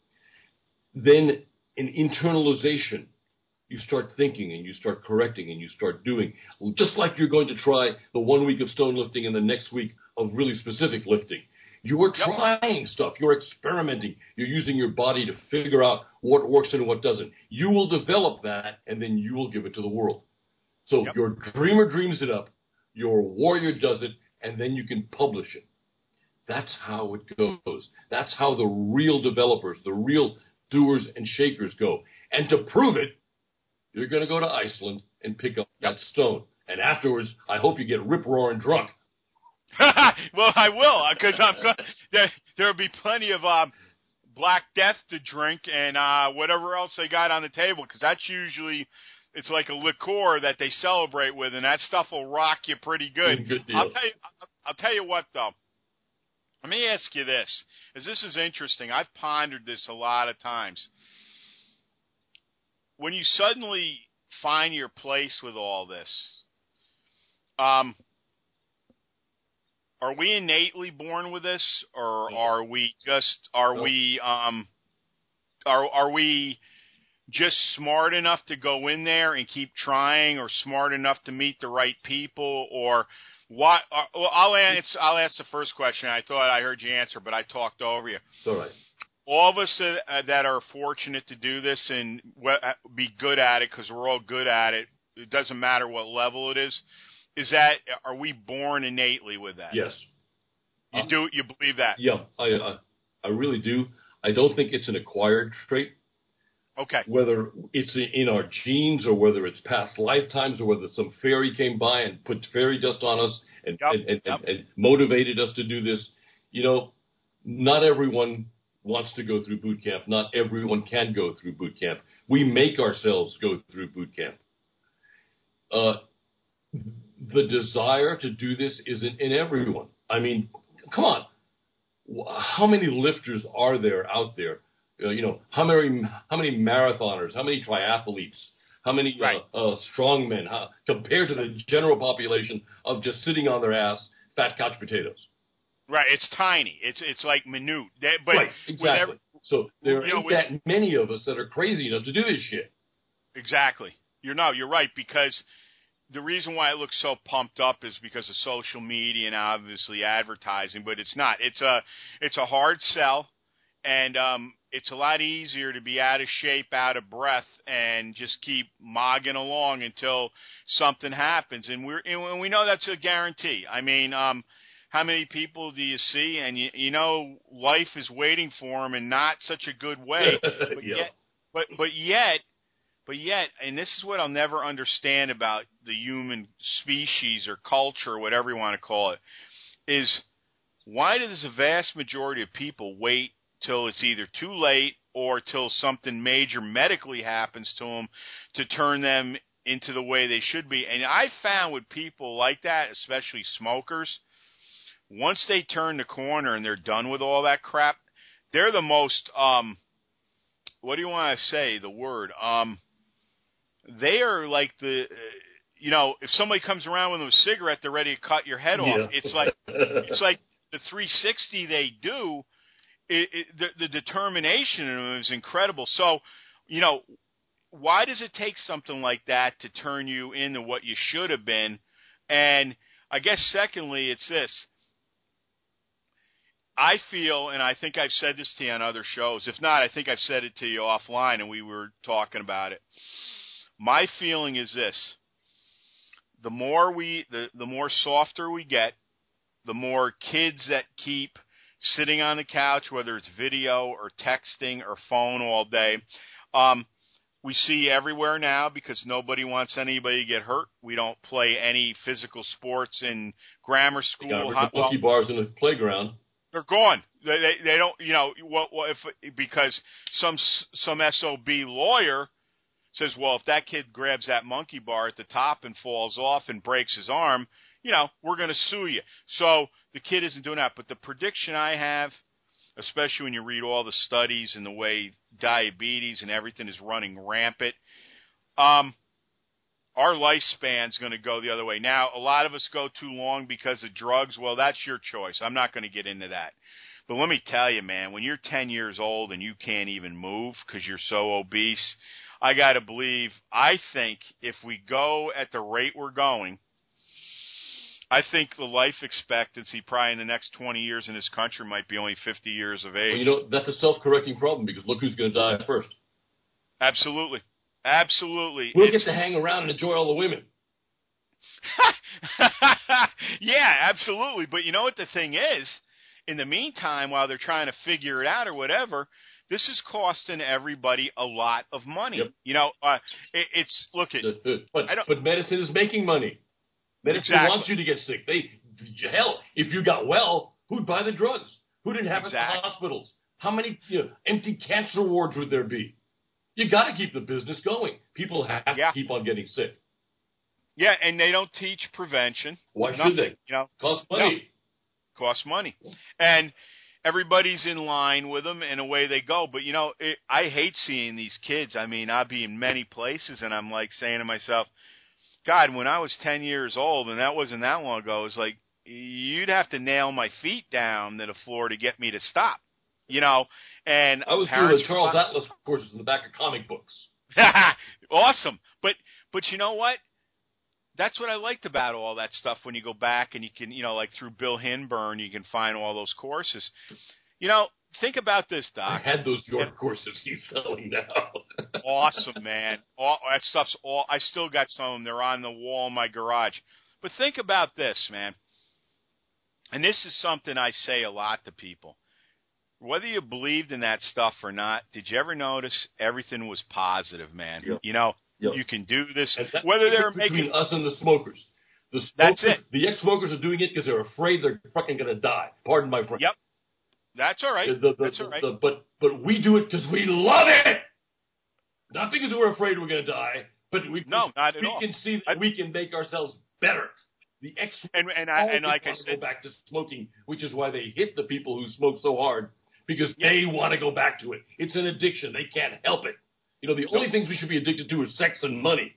Then in internalization, you start thinking and you start correcting and you start doing. Just like you're going to try the 1 week of stone lifting and the next week of really specific lifting. You are trying stuff. You're experimenting. You're using your body to figure out what works and what doesn't. You will develop that, and then you will give it to the world. So your dreamer dreams it up, your warrior does it, and then you can publish it. That's how it goes. That's how the real developers, the real doers and shakers go. And to prove it, you're going to go to Iceland and pick up that stone. And afterwards, I hope you get rip-roaring drunk. Well, I will, because there'll be plenty of Black Death to drink and whatever else they got on the table, because that's usually, it's like a liqueur that they celebrate with, and that stuff will rock you pretty good. Good deal. I'll tell you what, though. Let me ask you this, as this is interesting. I've pondered this a lot of times. When you suddenly find your place with all this, are we innately born with this, or are we just just smart enough to go in there and keep trying, or smart enough to meet the right people, or what? Well, I'll ask the first question. I thought I heard you answer, but I talked over you. It's all right. All of us that are fortunate to do this and be good at it, because we're all good at it. It doesn't matter what level it is. Are we born innately with that? Yes. You do? You believe that? Yeah, I really do. I don't think it's an acquired trait. Okay. Whether it's in our genes or whether it's past lifetimes or whether some fairy came by and put fairy dust on us and motivated us to do this, not everyone wants to go through boot camp. Not everyone can go through boot camp. We make ourselves go through boot camp. The desire to do this isn't in everyone. I mean, come on. How many lifters are there out there? How many marathoners? How many triathletes? How many strongmen compared to the general population of just sitting on their ass, fat couch potatoes? Right, it's tiny. It's like minute. But right, exactly. So there ain't that many of us that are crazy enough to do this shit. Exactly. You're right, because the reason why it looks so pumped up is because of social media and obviously advertising, but it's not. It's a hard sell, and it's a lot easier to be out of shape, out of breath, and just keep mogging along until something happens. And we know that's a guarantee. I mean, how many people do you see? And life is waiting for them in not such a good way. But yet, and this is what I'll never understand about the human species or culture, or whatever you want to call it, is why does a vast majority of people wait till it's either too late or till something major medically happens to them to turn them into the way they should be? And I found with people like that, especially smokers, once they turn the corner and they're done with all that crap, they're the most, what do you want to say, the word? They are like the, if somebody comes around with a cigarette, they're ready to cut your head off. It's like the 360 they do. The determination in them is incredible. So, why does it take something like that to turn you into what you should have been? And I guess secondly, it's this. I feel, and I think I've said this to you on other shows. If not, I think I've said it to you offline, and we were talking about it. My feeling is this: the more softer we get, the more kids that keep sitting on the couch, whether it's video or texting or phone all day. We see everywhere now because nobody wants anybody to get hurt. We don't play any physical sports in grammar school. Monkey bars in the playground. They're gone. They don't. Because some SOB lawyer says, well, if that kid grabs that monkey bar at the top and falls off and breaks his arm, we're going to sue you. So the kid isn't doing that. But the prediction I have, especially when you read all the studies and the way diabetes and everything is running rampant, our lifespan's going to go the other way. Now, a lot of us go too long because of drugs. Well, that's your choice. I'm not going to get into that. But let me tell you, man, when you're 10 years old and you can't even move because you're so obese, I got to believe, I think if we go at the rate we're going, I think the life expectancy probably in the next 20 years in this country might be only 50 years of age. Well, that's a self-correcting problem because look who's going to die first. Absolutely. We'll get to hang around and enjoy all the women. Yeah, absolutely. But you know what the thing is? In the meantime, while they're trying to figure it out or whatever, this is costing everybody a lot of money. Yep. But medicine is making money. Medicine wants you to get sick. Hell, if you got well, who'd buy the drugs? Who didn't have it in the hospitals? How many empty cancer wards would there be? You got to keep the business going. People have to keep on getting sick. Yeah, and they don't teach prevention. Why should they? Costs money. No. Costs money. And everybody's in line with them, and away they go. But, I hate seeing these kids. I mean, I'll be in many places, and I'm like saying to myself, God, when I was 10 years old, and that wasn't that long ago, it was like, you'd have to nail my feet down to the floor to get me to stop, And I was doing the Charles Atlas courses in the back of comic books. Awesome. But you know what? That's what I liked about all that stuff when you go back and you can, like through Bill Hinburn, you can find all those courses. Think about this, Doc. I had those York courses he's selling now. Awesome, man. That stuff's I still got some of them. They're on the wall in my garage. But think about this, man. And this is something I say a lot to people. Whether you believed in that stuff or not, did you ever notice everything was positive, man? Yep. You can do this. Whether they're between us and the smokers. That's it. The ex-smokers are doing it because they're afraid they're fucking going to die. Pardon my French. Yep. That's all right. That's all right. But we do it because we love it. Not because we're afraid we're going to die, but not at all. We can see that we can make ourselves better. The ex-smokers and like I said, go back to smoking, which is why they hit the people who smoke so hard, because they want to go back to it. It's an addiction. They can't help it. You know, the only things we should be addicted to is sex and money.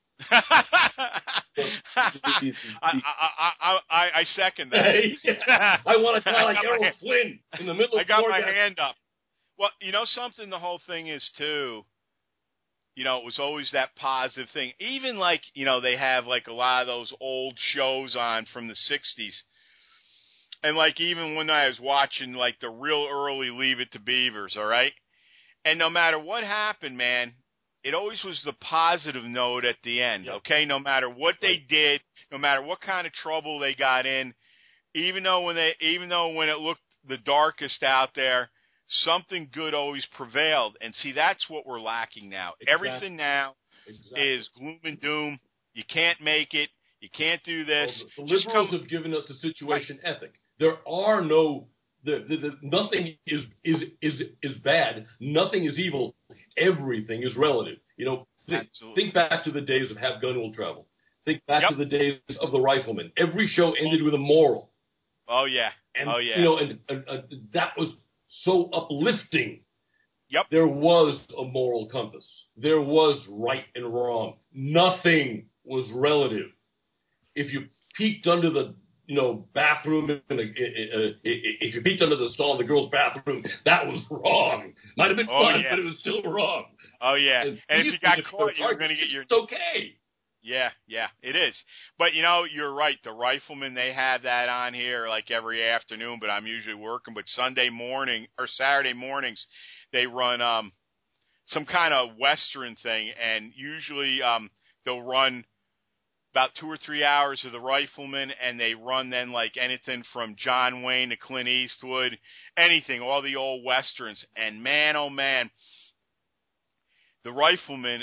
I second that. I want to die like Errol Flynn in the middle of I got my Florida. hand up. Well, you know something, the whole thing is too, you know, it was always that positive thing. Even like, you know, they have like a lot of those old shows on from the 60s. And like even when I was watching like the real early Leave It to Beavers, all right? And no matter what happened, man, it always was the positive note at the end, okay? No matter what they did, no matter what kind of trouble they got in, even though when it looked the darkest out there, something good always prevailed. And see, that's what we're lacking now. Exactly. Everything now is gloom and doom. You can't make it. You can't do this. Well, the liberals have given us the situation ethic. There are no nothing is bad. Nothing is evil. Everything is relative. You know, think back to the days of Have Gun Will Travel. Think back to the days of the Rifleman. Every show ended with a moral. Oh yeah. And, oh yeah. You know, and that was so uplifting. Yep. There was a moral compass. There was right and wrong. Nothing was relative. If you peeked under the bathroom, if you peeked under the stall in the girl's bathroom, that was wrong. Might have been fun, but it was still wrong. Oh, yeah. And if you got caught, you were going to get your... It's okay. Yeah, it is. But, you know, you're right. The Rifleman, they have that on here like every afternoon, but I'm usually working. But Sunday morning or Saturday mornings, they run some kind of Western thing, and usually they'll run about 2 or 3 hours of the Rifleman, and they run then like anything from John Wayne to Clint Eastwood, anything, all the old Westerns. And man, oh man, the Rifleman,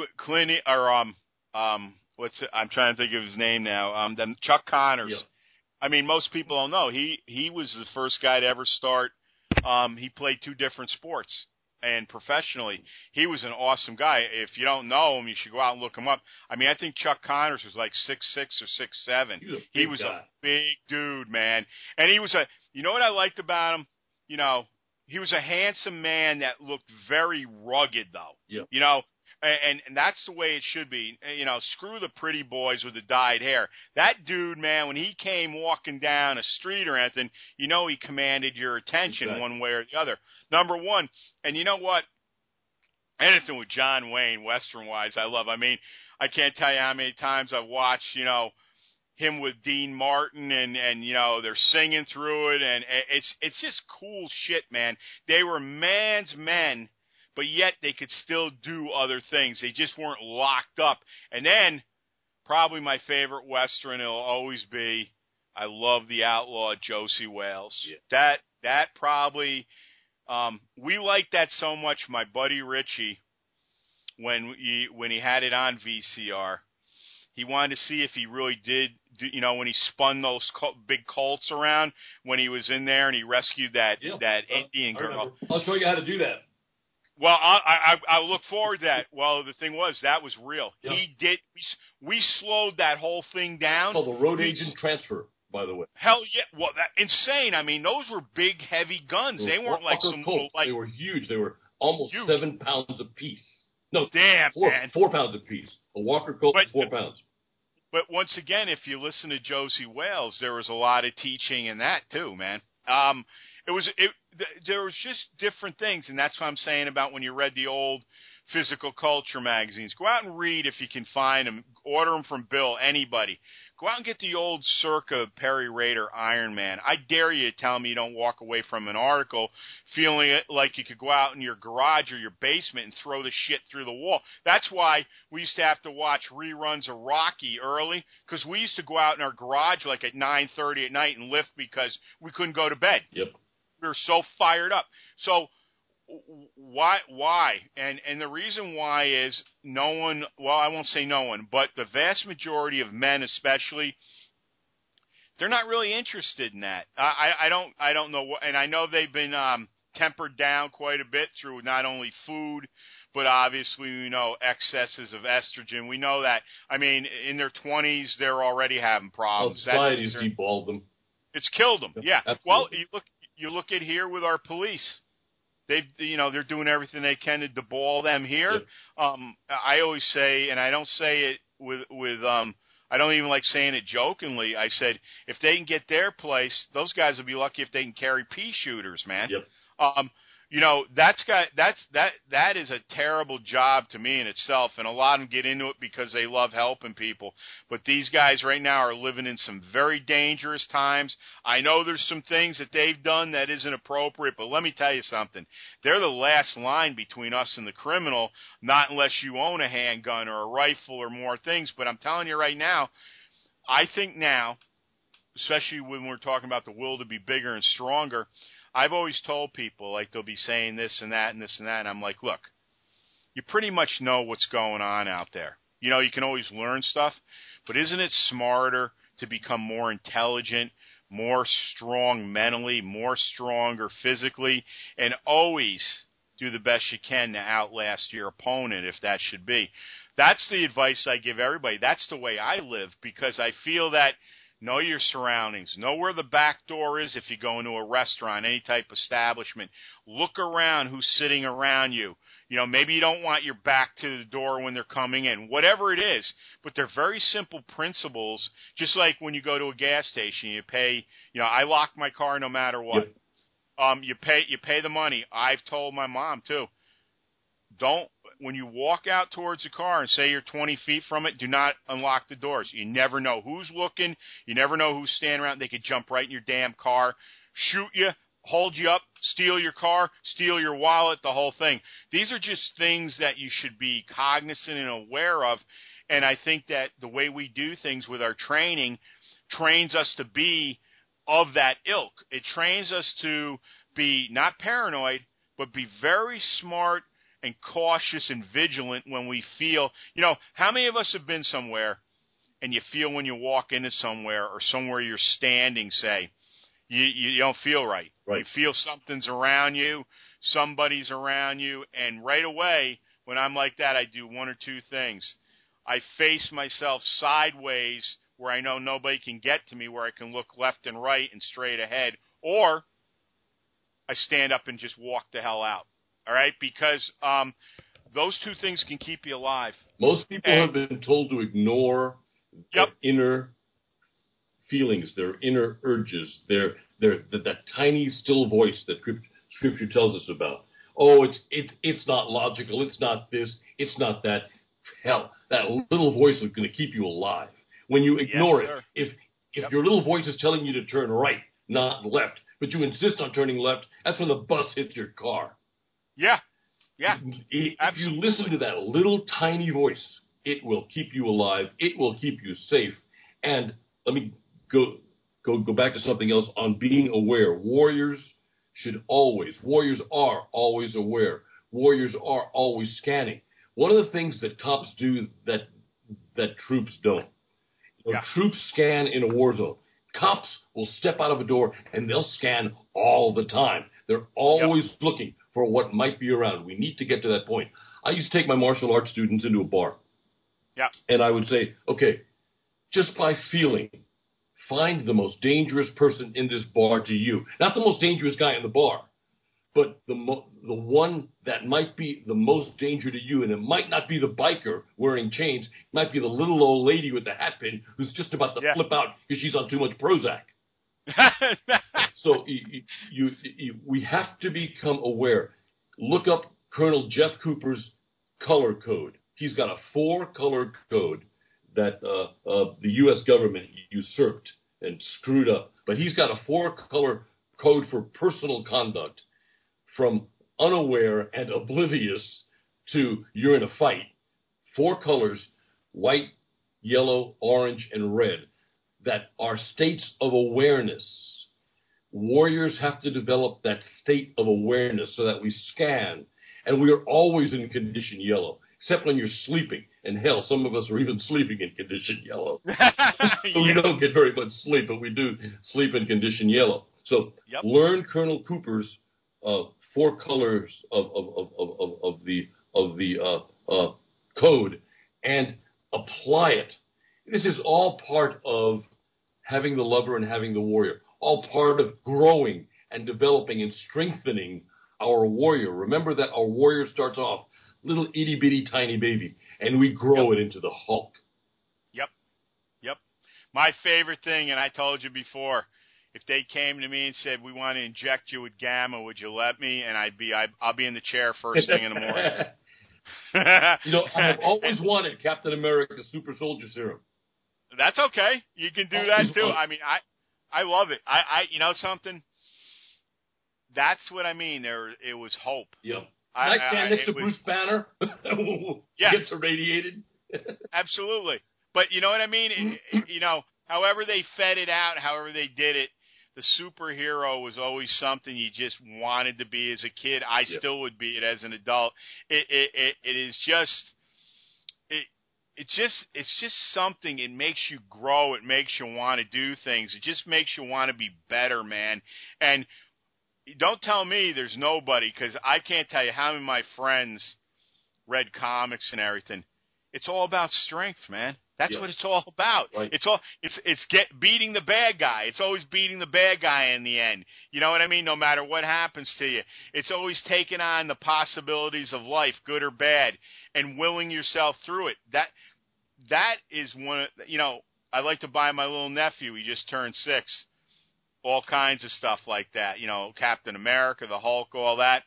I'm trying to think of his name now. Chuck Connors. Yep. I mean, most people don't know. He was the first guy to ever start. He played 2 different sports. And professionally, he was an awesome guy. If you don't know him, you should go out and look him up. I mean, I think Chuck Connors was like 6'6" or 6'7". He was a big dude, man. And he was you know what I liked about him? You know, he was a handsome man that looked very rugged, though. Yeah. You know, and that's the way it should be. You know, screw the pretty boys with the dyed hair. That dude, man, when he came walking down a street or anything, you know he commanded your attention one way or the other. Number one, and you know what? Anything with John Wayne, Western-wise, I love. I mean, I can't tell you how many times I've watched, you know, him with Dean Martin and you know, they're singing through it, and it's just cool shit, man. They were man's men, but yet they could still do other things. They just weren't locked up. And then, probably my favorite Western, it'll always be, I love the outlaw Josie Wales. Yeah. That probably... we liked that so much, my buddy Richie, when he had it on VCR, he wanted to see if he really did, you know, when he spun those big Colts around, when he was in there and he rescued that Indian girl. I'll show you how to do that. Well, I look forward to that. Well, the thing was, that was real. Yep. He did. We slowed that whole thing down. It's called the road agent transfer. By the way. Hell yeah. Well, insane. I mean, those were big, heavy guns. They weren't like some little, like... They were huge. They were almost huge. 7 pounds apiece. No, damn, 4 pounds apiece. A Walker Colt was 4 pounds. But once again, if you listen to Josie Wales, there was a lot of teaching in that too, man. There was just different things, and that's what I'm saying about when you read the old physical culture magazines. Go out and read if you can find them. Order them from Bill, anybody. Go out and get the old circa Perry Raider Iron Man. I dare you to tell me you don't walk away from an article feeling like you could go out in your garage or your basement and throw the shit through the wall. That's why we used to have to watch reruns of Rocky early, because we used to go out in our garage like at 9:30 at night and lift because we couldn't go to bed. Yep. We were so fired up. So why? And the reason why is no one, well, I won't say no one, but the vast majority of men especially, they're not really interested in that. I don't know what, and I know they've been tempered down quite a bit through not only food, but obviously, we know excesses of estrogen. We know that. I mean, in their 20s, they're already having problems. Society's deballed them. It's killed them. Yeah. Absolutely. Well, you look at here with our police. They're doing everything they can to deball them here. Yep. I always say, and I don't say it with I don't even like saying it jokingly. I said, if they can get their place, those guys will be lucky if they can carry pea shooters, man. Yep. That is a terrible job to me in itself, and a lot of them get into it because they love helping people. But these guys right now are living in some very dangerous times. I know there's some things that they've done that isn't appropriate, but let me tell you something. They're the last line between us and the criminal, not unless you own a handgun or a rifle or more things. But I'm telling you right now, I think now, especially when we're talking about the will to be bigger and stronger, I've always told people, like, they'll be saying this and that and this and that, and I'm like, look, you pretty much know what's going on out there. You know, you can always learn stuff, but isn't it smarter to become more intelligent, more strong mentally, more stronger physically, and always do the best you can to outlast your opponent if that should be? That's the advice I give everybody. That's the way I live, because I feel that know your surroundings. Know where the back door is if you go into a restaurant, any type of establishment. Look around who's sitting around you. You know, maybe you don't want your back to the door when they're coming in. Whatever it is. But they're very simple principles. Just like when you go to a gas station, you pay, you know, I lock my car no matter what. Yep. You pay the money. I've told my mom too. When you walk out towards the car and say you're 20 feet from it, do not unlock the doors. You never know who's looking. You never know who's standing around. They could jump right in your damn car, shoot you, hold you up, steal your car, steal your wallet, the whole thing. These are just things that you should be cognizant and aware of. And I think that the way we do things with our training trains us to be of that ilk. It trains us to be not paranoid, but be very smart and cautious and vigilant when we feel, you know, how many of us have been somewhere and you feel when you walk into somewhere or somewhere you're standing, say, you don't feel right. You feel something's around you, somebody's around you, and right away, when I'm like that, I do one or two things. I face myself sideways where I know nobody can get to me, where I can look left and right and straight ahead, or I stand up and just walk the hell out. All right, because those two things can keep you alive. Most people have been told to ignore their inner feelings, their inner urges, that tiny, still voice that Scripture tells us about. Oh, it's not logical. It's not this. It's not that. Hell, that little voice is going to keep you alive. When you ignore it, if your little voice is telling you to turn right, not left, but you insist on turning left, that's when the bus hits your car. Yeah. If you listen to that little tiny voice, it will keep you alive. It will keep you safe. And let me go back to something else on being aware. Warriors are always aware. Warriors are always scanning. One of the things that cops do that troops don't. Troops scan in a war zone. Cops will step out of a door and they'll scan all the time. They're always looking for what might be around. We need to get to that point. I used to take my martial arts students into a bar. Yeah. And I would say, okay, just by feeling, find the most dangerous person in this bar to you. Not the most dangerous guy in the bar, but the one that might be the most danger to you. And it might not be the biker wearing chains. It might be the little old lady with the hat pin who's just about to flip out because she's on too much Prozac. So we have to become aware. Look up Colonel Jeff Cooper's color code. He's got a 4-color code that the U.S. government usurped and screwed up. But he's got a 4-color code for personal conduct, from unaware and oblivious to you're in a fight. 4 colors, white, yellow, orange, and red, that are states of awareness. warriors have to develop that state of awareness so that we scan, and we are always in condition yellow, except when you're sleeping. And hell, some of us are even sleeping in condition yellow. So we don't get very much sleep, but we do sleep in condition yellow. So learn Colonel Cooper's 4 colors of the code and apply it. This is all part of having the lover and having the warrior, all part of growing and developing and strengthening our warrior. Remember that our warrior starts off little itty-bitty tiny baby, and we grow it into the Hulk. Yep. My favorite thing, and I told you before, if they came to me and said, we want to inject you with gamma, would you let me? And I'll be in the chair first thing in the morning. I've always wanted Captain America's super soldier serum. That's okay. You can do that too. I mean, I love it. I something? That's what I mean. It was hope. Yeah. I stand next to Bruce Banner. Gets irradiated. Absolutely. But you know what I mean? However they fed it out, however they did it, the superhero was always something you just wanted to be as a kid. I still would be it as an adult. It's just something. It makes you grow. It makes you want to do things. It just makes you want to be better, man. And don't tell me there's nobody, because I can't tell you how many of my friends read comics and everything. It's all about strength, man. That's what it's all about. Right. It's beating the bad guy. It's always beating the bad guy in the end. You know what I mean? No matter what happens to you, it's always taking on the possibilities of life, good or bad, and willing yourself through it. That is one. I like to buy my little nephew. He just turned 6. All kinds of stuff like that. Captain America, the Hulk, all that.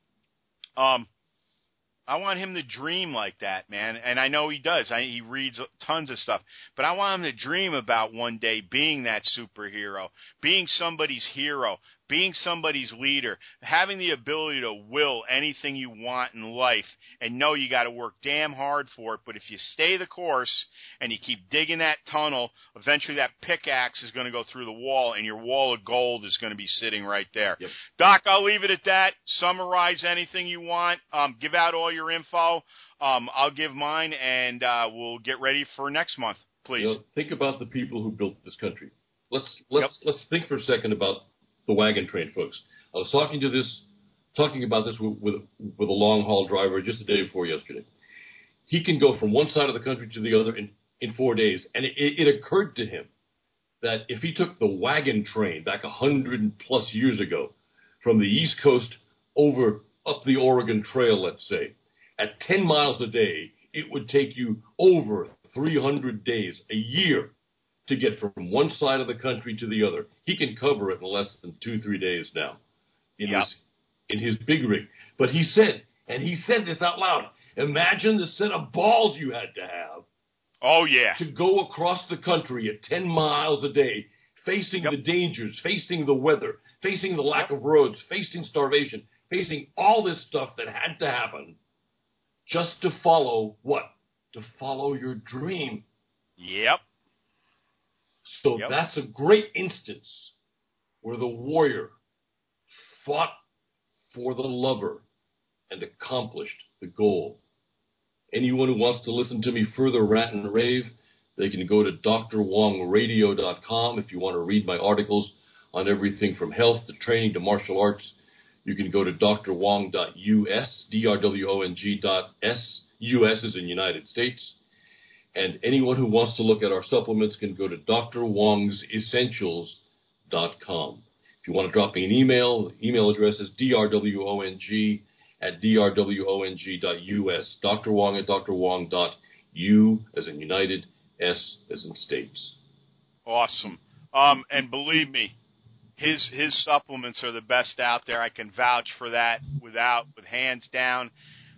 I want him to dream like that, man. And I know he does. He reads tons of stuff. But I want him to dream about one day being that superhero, being somebody's hero, being somebody's leader, having the ability to will anything you want in life and know you got to work damn hard for it. But if you stay the course and you keep digging that tunnel, eventually that pickaxe is going to go through the wall and your wall of gold is going to be sitting right there. Yep. Doc, I'll leave it at that. Summarize anything you want. Give out all your info. I'll give mine, and we'll get ready for next month, please. Think about the people who built this country. Let's think for a second about the wagon train, folks. I was talking about this with a long haul driver just the day before yesterday. He can go from one side of the country to the other in 4 days, and it occurred to him that if he took the wagon train back 100+ years ago from the East Coast over up the Oregon Trail, let's say, at 10 miles a day, it would take you over 300 days, a year, to get from one side of the country to the other. He can cover it in less than 2-3 days now in his big rig. But he said this out loud, imagine the set of balls you had to have to go across the country at 10 miles a day, facing the dangers, facing the weather, facing the lack of roads, facing starvation, facing all this stuff that had to happen just to follow what? To follow your dream. Yep. So that's a great instance where the warrior fought for the lover and accomplished the goal. Anyone who wants to listen to me further rant and rave, they can go to drwongradio.com. If you want to read my articles on everything from health to training to martial arts, you can go to drwong.us, drwong.s, US is in United States. And anyone who wants to look at our supplements can go to drwongsessentials.com. If you want to drop me an email, the email address is drwong@drwong.us. Dr. Wong at drwong.u as in United, S as in States. Awesome. And believe me, his supplements are the best out there. I can vouch for that with hands down.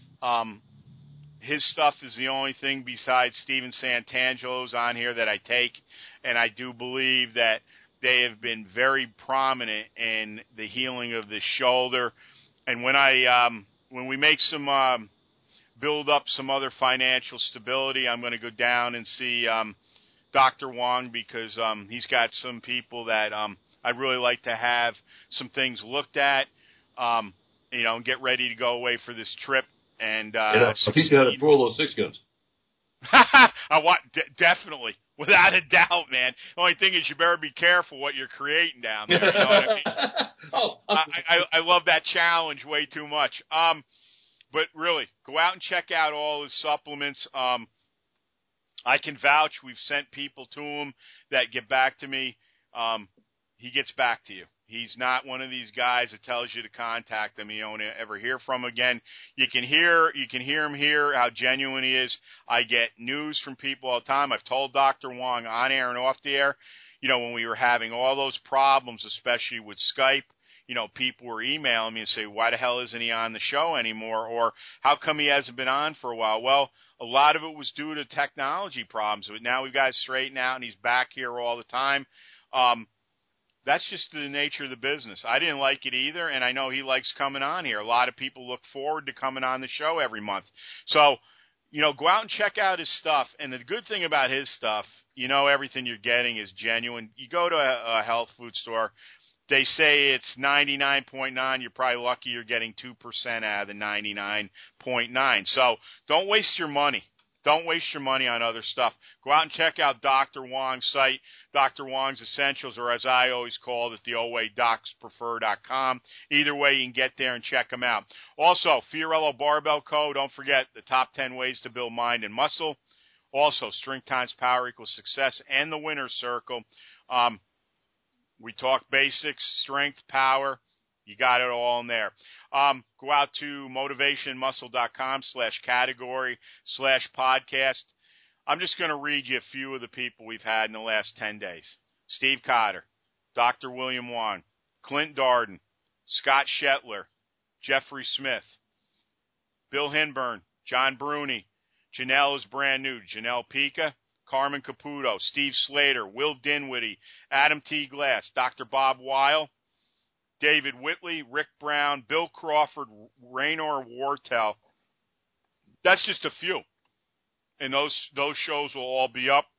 His stuff is the only thing besides Stephen Santangelo's on here that I take, and I do believe that they have been very prominent in the healing of the shoulder. And when we make build up some other financial stability, I'm going to go down and see Dr. Wong because he's got some people that I'd really like to have some things looked at, and get ready to go away for this trip. And I'll teach you how to throw those 6 guns. Definitely. Without a doubt, man. The only thing is you better be careful what you're creating down there. You know what I mean? I love that challenge way too much. But really, go out and check out all his supplements. I can vouch. We've sent people to him that get back to me. He gets back to you. He's not one of these guys that tells you to contact him. You don't ever hear from him again. You can hear him here how genuine he is. I get news from people all the time. I've told Dr. Wong on air and off the air, when we were having all those problems, especially with Skype, people were emailing me and say, why the hell isn't he on the show anymore? Or how come he hasn't been on for a while? Well, a lot of it was due to technology problems. But now we've got it straightened out, and he's back here all the time. That's just the nature of the business. I didn't like it either, and I know he likes coming on here. A lot of people look forward to coming on the show every month. So, go out and check out his stuff. And the good thing about his stuff, everything you're getting is genuine. You go to a health food store, they say it's 99.9. You're probably lucky you're getting 2% out of the 99.9. So don't waste your money. Don't waste your money on other stuff. Go out and check out Dr. Wong's site, Dr. Wong's Essentials, or as I always call it, the old way, docsprefer.com. Either way, you can get there and check them out. Also, Fiorillo Barbell Co. Don't forget the top 10 ways to build mind and muscle. Also, strength times power equals success and the winner's circle. We talk basics, strength, power. You got it all in there. Go out to motivationmuscle.com/category/podcast. I'm just going to read you a few of the people we've had in the last 10 days. Steve Cotter, Dr. William Wong, Clint Darden, Scott Shetler, Jeffrey Smith, Bill Hinburn, John Bruni, Janelle is brand new, Janelle Pica, Carmen Caputo, Steve Slater, Will Dinwiddie, Adam T. Glass, Dr. Bob Weil, David Whitley, Rick Brown, Bill Crawford, Raynor Wartell. That's just a few. And those shows will all be up.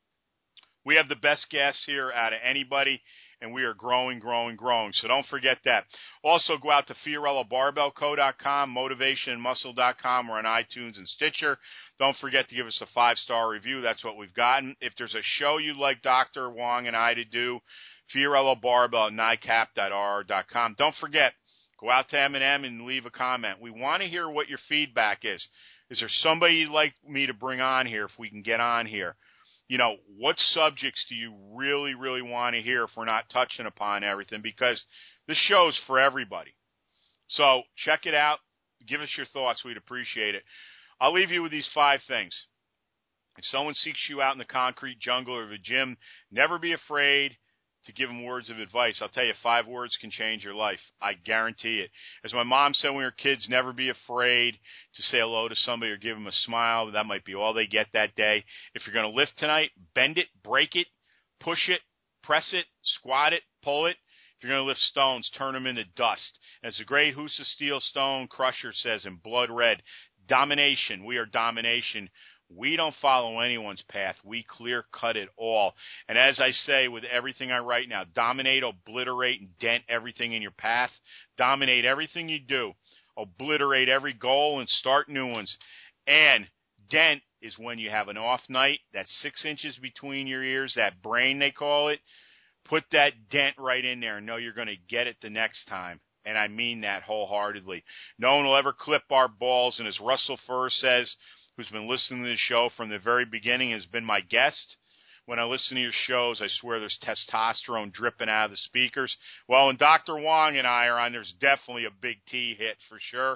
We have the best guests here out of anybody, and we are growing. So don't forget that. Also, go out to FiorilloBarbellCo.com, MotivationMuscle.com. We're on iTunes and Stitcher. Don't forget to give us a 5-star review. That's what we've gotten. If there's a show you'd like Dr. Wong and I to do, Fiorillo Barbell at NICAP.RR.com. Don't forget, go out to M&M and leave a comment. We want to hear what your feedback is. Is there somebody you'd like me to bring on here if we can get on here? What subjects do you really, really want to hear if we're not touching upon everything? Because this show's for everybody. So check it out. Give us your thoughts. We'd appreciate it. I'll leave you with these 5 things. If someone seeks you out in the concrete jungle or the gym, never be afraid to give them words of advice. I'll tell you, 5 words can change your life. I guarantee it. As my mom said when we were kids, never be afraid to say hello to somebody or give them a smile. That might be all they get that day. If you're going to lift tonight, bend it, break it, push it, press it, squat it, pull it. If you're going to lift stones, turn them into dust. As the great Husa Steel Stone Crusher says in blood red, domination. We are domination. We don't follow anyone's path. We clear-cut it all. And as I say with everything I write now, dominate, obliterate, and dent everything in your path. Dominate everything you do. Obliterate every goal and start new ones. And dent is when you have an off night, that's 6 inches between your ears, that brain they call it. Put that dent right in there and know you're going to get it the next time. And I mean that wholeheartedly. No one will ever clip our balls. And as Russell Furr says, who's been listening to the show from the very beginning, has been my guest. When I listen to your shows, I swear there's testosterone dripping out of the speakers. Well, when Dr. Wong and I are on, there's definitely a big T hit for sure.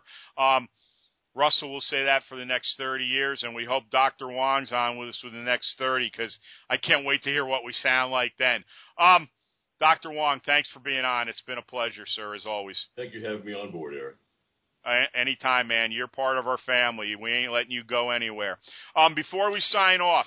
Russell will say that for the next 30 years, and we hope Dr. Wong's on with us for the next 30, because I can't wait to hear what we sound like then. Dr. Wong, thanks for being on. It's been a pleasure, sir, as always. Thank you for having me on board, Eric. Anytime, man. You're part of our family. We ain't letting you go anywhere. Before we sign off,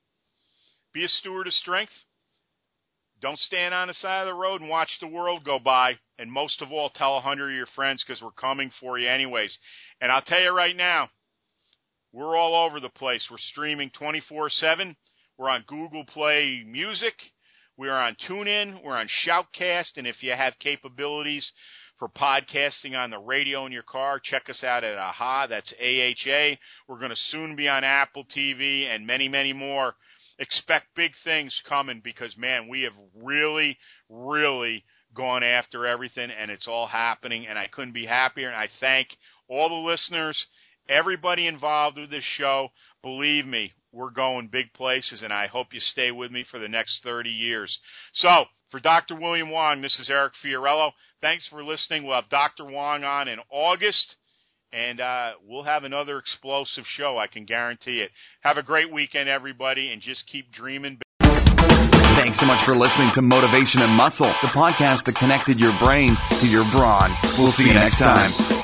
be a steward of strength. Don't stand on the side of the road and watch the world go by. And most of all, tell 100 of your friends, because we're coming for you anyways. And I'll tell you right now, we're all over the place. We're streaming 24/7. We're on Google Play Music. We're on TuneIn. We're on Shoutcast. And if you have capabilities for podcasting on the radio in your car, check us out at AHA. That's AHA. We're going to soon be on Apple TV and many, many more. Expect big things coming because, man, we have really, really gone after everything, and it's all happening, and I couldn't be happier. And I thank all the listeners, everybody involved with this show. Believe me, we're going big places, and I hope you stay with me for the next 30 years. So, for Dr. William Wong, this is Eric Fiorillo. Thanks for listening. We'll have Dr. Wong on in August, and we'll have another explosive show, I can guarantee it. Have a great weekend, everybody, and just keep dreaming big. Thanks so much for listening to Motivation and Muscle, the podcast that connected your brain to your brawn. We'll see you next time.